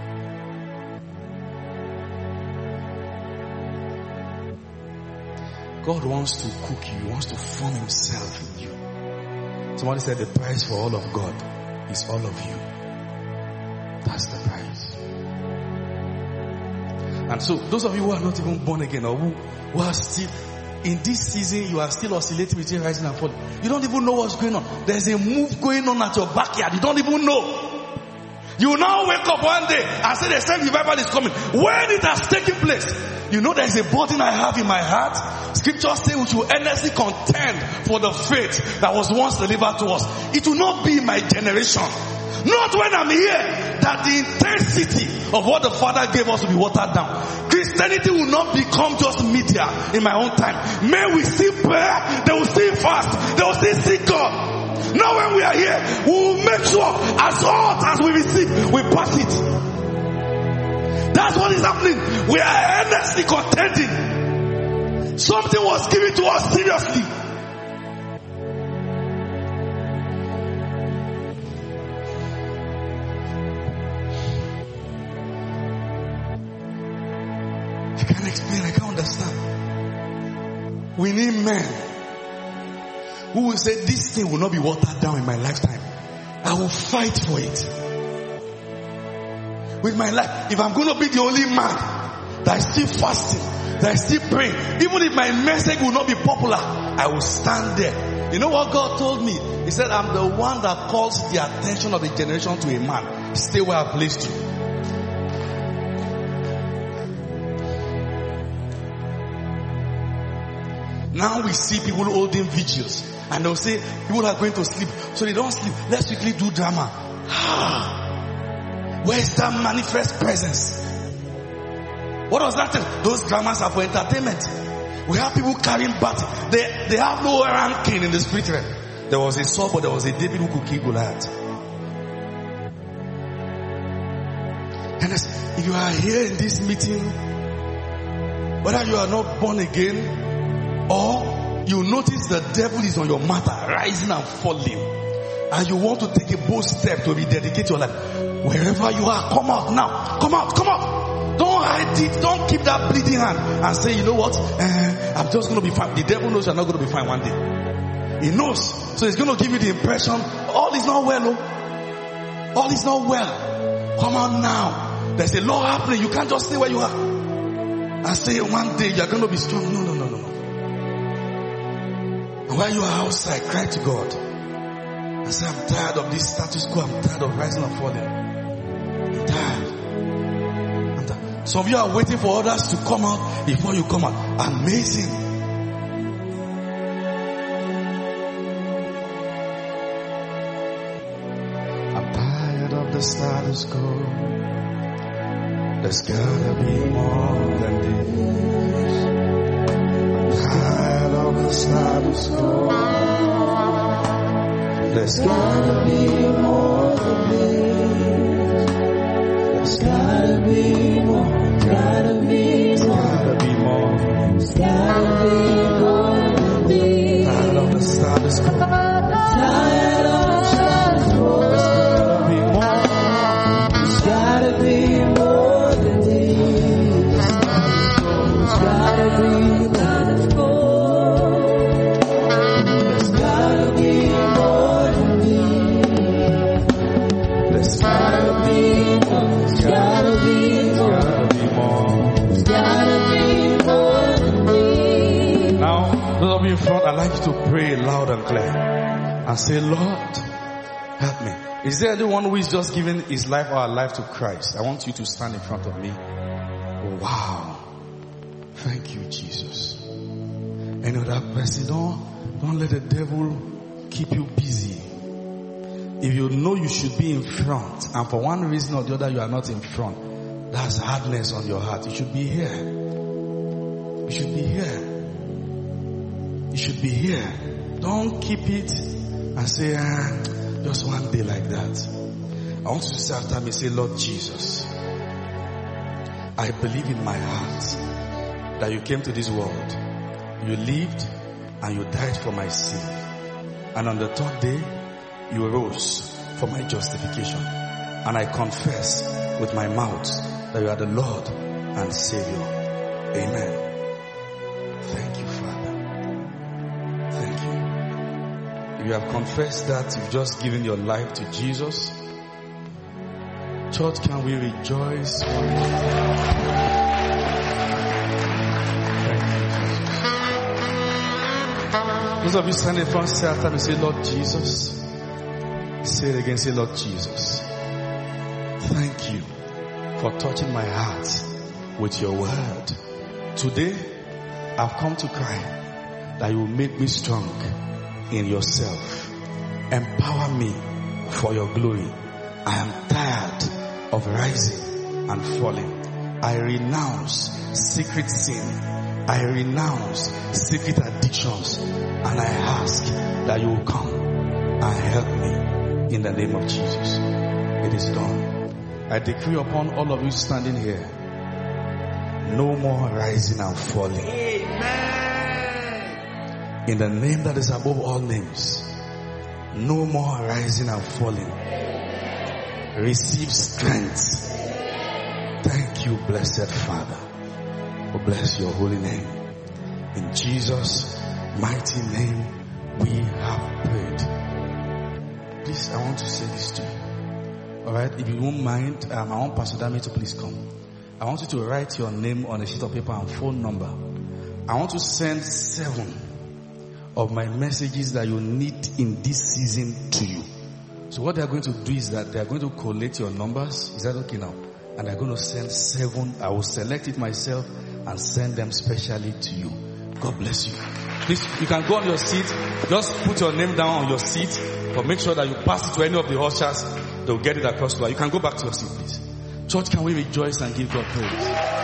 God wants to cook you. He wants to form himself in you. Somebody said the price for all of God is all of you. That's the price. And so those of you who are not even born again, or who, who are still in this season, you are still oscillating between rising and falling. You don't even know what's going on. There's a move going on at your backyard. You don't even know. You will now wake up one day and say the same revival is coming. When it has taken place, you know there is a burden I have in my heart. Scriptures say we should earnestly contend for the faith that was once delivered to us. It will not be my generation. Not when I'm here that the intensity of what the Father gave us will be watered down. Christianity will not become just media in my own time. Men will still pray, they will still fast, they will still seek God. Now when we are here, we will make sure as hot as we receive, we pass it. That's what is happening. We are earnestly contending. Something was given to us seriously. I can't explain, I can't understand. We need men who will say, this thing will not be watered down in my lifetime. I will fight for it. With my life. If I'm going to be the only man that is still fasting, that is still praying, even if my message will not be popular, I will stand there. You know what God told me? He said, I'm the one that calls the attention of the generation to a man. Stay where I placed you. Now we see people holding vigils, and they'll say people are going to sleep, so they don't sleep. Let's quickly do drama. Ah, where's that manifest presence? What does that tell? Those dramas are for entertainment. We have people carrying battles. They they have no ranking in the spirit realm. There was a Saul, but there was a David who could kill Goliath. And if you are here in this meeting, whether you are not born again, or you notice the devil is on your matter, rising and falling, and you want to take a bold step to rededicate your life, wherever you are, come out now. Come out, come out. Don't hide it. Don't keep that bleeding hand and say, you know what, uh, I'm just going to be fine. The devil knows you're not going to be fine one day. He knows. So he's going to give you the impression, all is not well. Oh. All is not well. Come out now. There's a law happening. You can't just stay where you are and say one day you're going to be strong. No, no, no, no, no. And while you are outside, cry to God and say, I'm tired of this status quo. I'm tired of rising and falling. I'm tired. I'm tired. Some of you are waiting for others to come out before you come out. Amazing. I'm tired of the status quo. There's gotta be more than this. Tired of the status quo. There's gotta be more than this. There's gotta be more. Gotta be more. Gotta be more. There's gotta be more than this. Tired of the status quo. Tired of the status quo. There's gotta be more than this. There's gotta be more. In front, I'd like you to pray loud and clear and say, Lord, help me. Is there anyone who is just giving his life or her life to Christ? I want you to stand in front of me. Wow. Thank you, Jesus. Any other person, don't, don't let the devil keep you busy. If you know you should be in front, and for one reason or the other you are not in front, that's hardness on your heart. You should be here. You should be here. You should be here. Don't keep it and say, ah, just one day like that. I want you to say after me, say, Lord Jesus, I believe in my heart that you came to this world. You lived and you died for my sin. And on the third day, you rose for my justification. And I confess with my mouth that you are the Lord and Savior. Amen. Thank you, Father. Thank you. If you have confessed that, you've just given your life to Jesus. Church, can we rejoice? Thank you, Jesus. Those of you standing in front, say after me, say, Lord Jesus. Say it again, say, Lord Jesus. Thank you for touching my heart with your word. Today, I've come to cry that you will make me strong in yourself. Empower me for your glory. I am tired of rising and falling. I renounce secret sin. I renounce secret addictions. And I ask that you will come and help me in the name of Jesus. It is done. I decree upon all of you standing here, no more rising and falling. Amen. In the name that is above all names, no more rising and falling. Receive strength. Thank you, blessed Father. Oh, bless your holy name. In Jesus' mighty name, we have prayed. Please, I want to say this to you. Alright, if you won't mind, um, I want Pastor Dami to please come. I want you to write your name on a sheet of paper and phone number. I want to send seven of my messages that you need in this season to you. So what they are going to do is that they are going to collate your numbers. Is that okay now? And they're going to send seven. I will select it myself and send them specially to you. God bless you. Please, you can go on your seat. Just put your name down on your seat, but make sure that you pass it to any of the ushers. They'll get it across to you. You can go back to your seat, please. Church, can we rejoice and give God praise?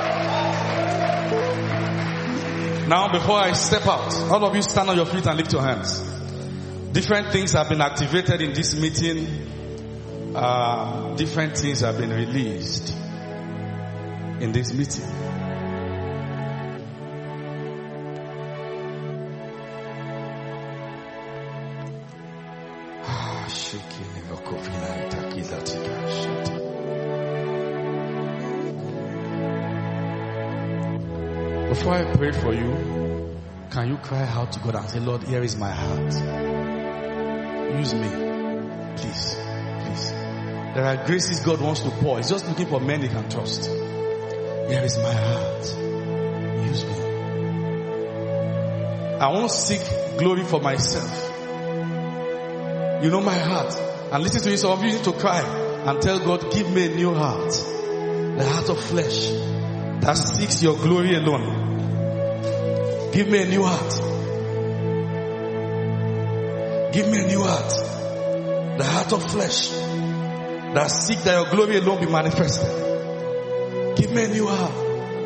Now, before I step out, all of you stand on your feet and lift your hands. Different things have been activated in this meeting. Uh, different things have been released in this meeting. Before I pray for you, can you cry out to God and say, Lord, here is my heart. Use me. Please. Please. There are graces God wants to pour. He's just looking for men he can trust. Here is my heart. Use me. I won't seek glory for myself. You know my heart. And listen to me, some of you need to cry and tell God, give me a new heart. The heart of flesh that seeks your glory alone. Give me a new heart. Give me a new heart. The heart of flesh that seeks that your glory alone be manifested. Give me a new heart.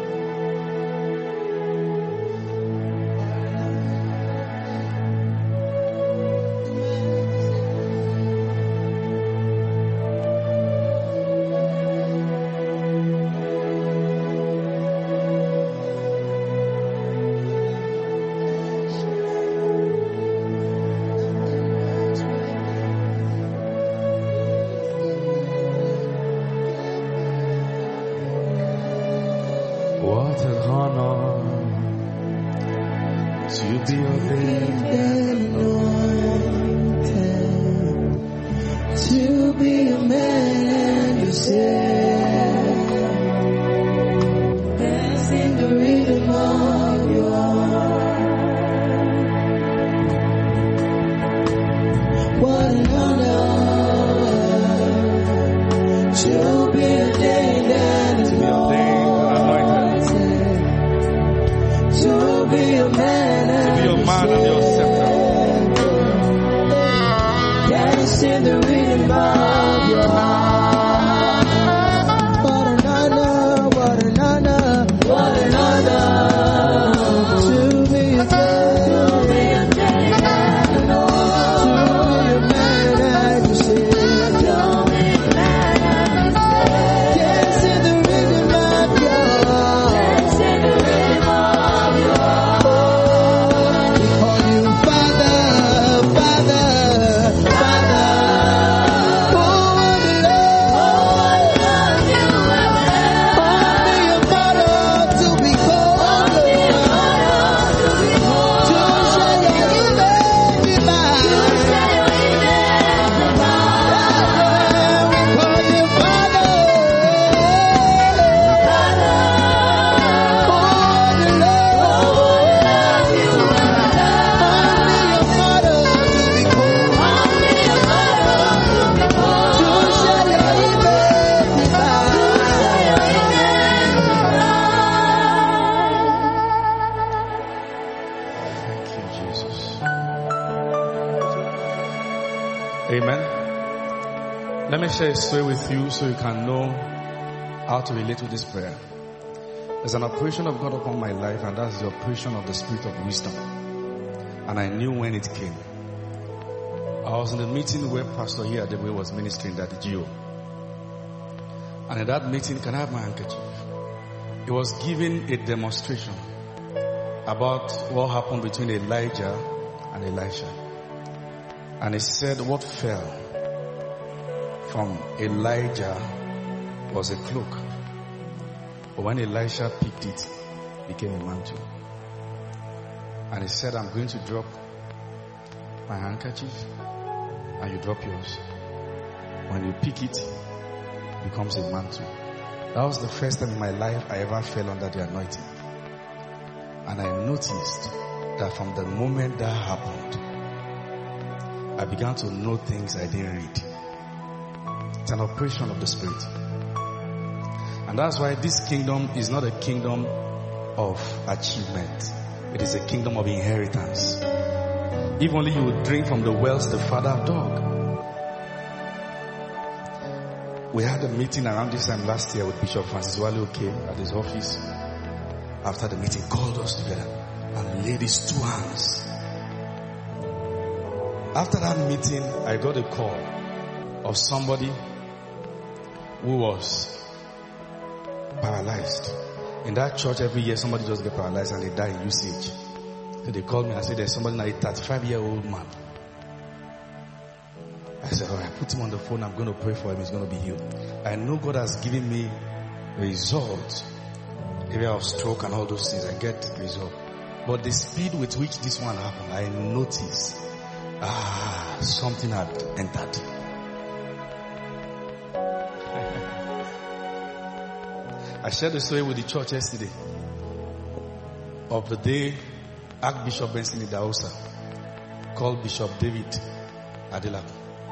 Share a story with you so you can know how to relate to this prayer. There's an operation of God upon my life, and that's the operation of the Spirit of wisdom. And I knew when it came. I was in a meeting where Pastor here the way was ministering that the G O. And in that meeting, can I have my handkerchief? He was giving a demonstration about what happened between Elijah and Elisha. And he said what fell from Elijah was a cloak. But when Elisha picked it, it became a mantle. And he said, I'm going to drop my handkerchief and you drop yours. When you pick it, it becomes a mantle. That was the first time in my life I ever fell under the anointing. And I noticed that from the moment that happened, I began to know things I didn't read. It's an operation of the Spirit. And that's why this kingdom is not a kingdom of achievement. It is a kingdom of inheritance. If only you would drink from the wells the Father dug. We had a meeting around this time last year with Bishop Francis Wale came at his office. After the meeting, called us together and laid his two hands. After that meeting, I got a call of somebody who was paralyzed. In that church, every year somebody just get paralyzed and they die in usage. So they called me and said, there's somebody now, a thirty-five year old man. I said, all right, put him on the phone. I'm going to pray for him. He's going to be healed. I know God has given me results. Area of stroke and all those things. I get result. But the speed with which this one happened, I noticed, ah, something had entered. I shared the story with the church yesterday of the day Archbishop Benson Idahosa called Bishop David Adelabu.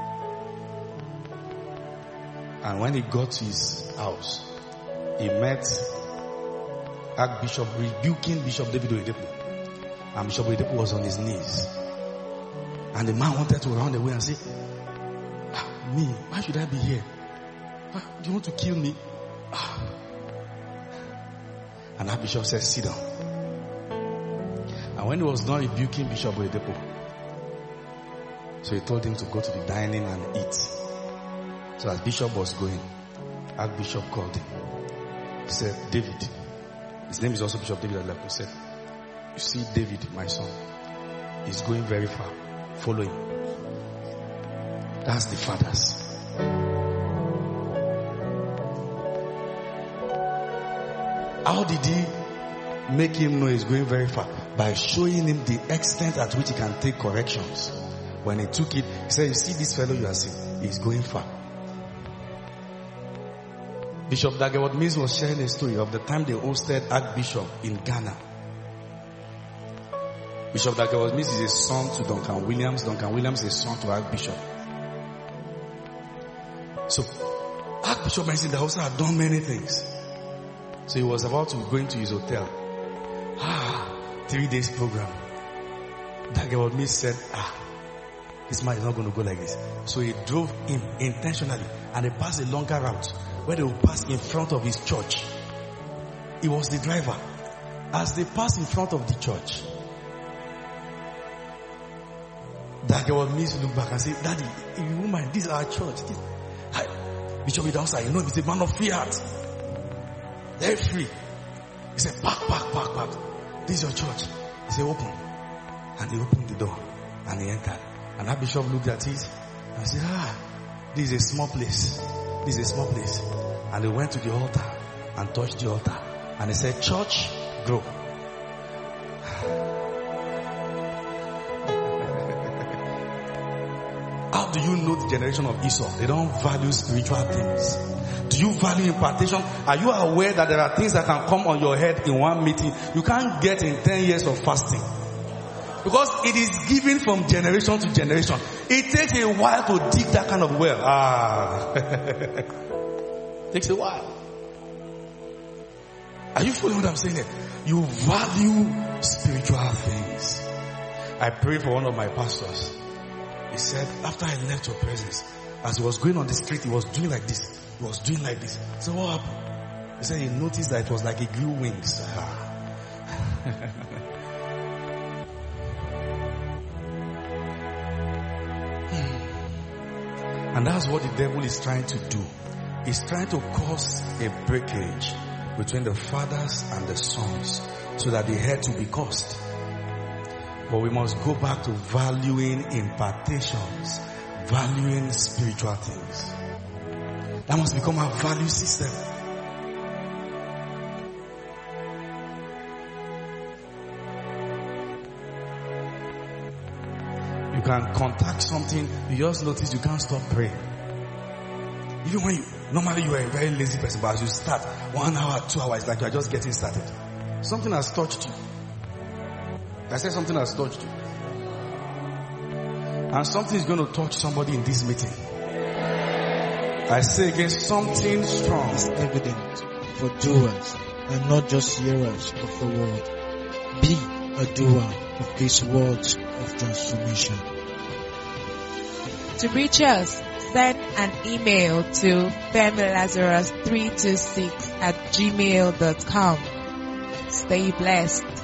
And when he got to his house, he met Archbishop rebuking Bishop David Oyedepo. And Bishop Oyedepo was on his knees. And the man wanted to run away and say, ah, me, why should I be here? Ah, do you want to kill me? Ah. And Archbishop said, sit down. And when he was done rebuking Bishop Oyedepo, so he told him to go to the dining and eat. So as Bishop was going, Archbishop called him. He said, David. His name is also Bishop David Adelabu. He said, you see David, my son, he's going very far. Follow him. That's the fathers. How did he make him know he's going very far? By showing him the extent at which he can take corrections. When he took it, he said, you see this fellow you are seeing, he's going far. Bishop Dagewot Mills was sharing a story of the time they hosted Archbishop in Ghana. Bishop Dagewot Mills is a son to Duncan Williams. Duncan Williams is a son to Archbishop. So, Archbishop Benson Idahosa had done many things. So he was about to go into his hotel. Ah, three days program. Dagewot Mills said, ah, this man is not going to go like this. So he drove him intentionally and they passed a longer route where they would pass in front of his church. He was the driver. As they passed in front of the church, Dagewot Mills looked back and said, Daddy, if you won't mind, this is our church. This, I, Bishop Idahosa, you know, he's a man of free heart. They're free. He said, pack, pack, pack, pack. This is your church. He said, open. And he opened the door and he entered. And that bishop looked at it and said, ah, this is a small place. This is a small place. And they went to the altar and touched the altar. And he said, church, grow. How do you know the generation of Esau? They don't value spiritual things. Do you value impartation? Are you aware that there are things that can come on your head in one meeting you can't get in ten years of fasting? Because it is given from generation to generation. It takes a while to dig that kind of well. Ah. It takes a while. Are you following what I'm saying here? You value spiritual things. I prayed for one of my pastors. He said, after I left your presence, as he was going on the street, he was doing like this. He was doing like this. So what happened? He said he noticed that it was like he grew wings. Hmm. And that's what the devil is trying to do. He's trying to cause a breakage between the fathers and the sons so that the head will be caused. But we must go back to valuing impartations, valuing spiritual things. That must become our value system. You can contact something, you just notice you can't stop praying. Even when you, normally you are a very lazy person, but as you start, one hour, two hours, like you are just getting started. Something has touched you. I said something has touched you. And something is going to touch somebody in this meeting. I say again, something strong is evident for doers and not just hearers of the word. Be a doer of these words of transformation. To reach us, send an email to femi lazarus three two six at gmail dot com. Stay blessed.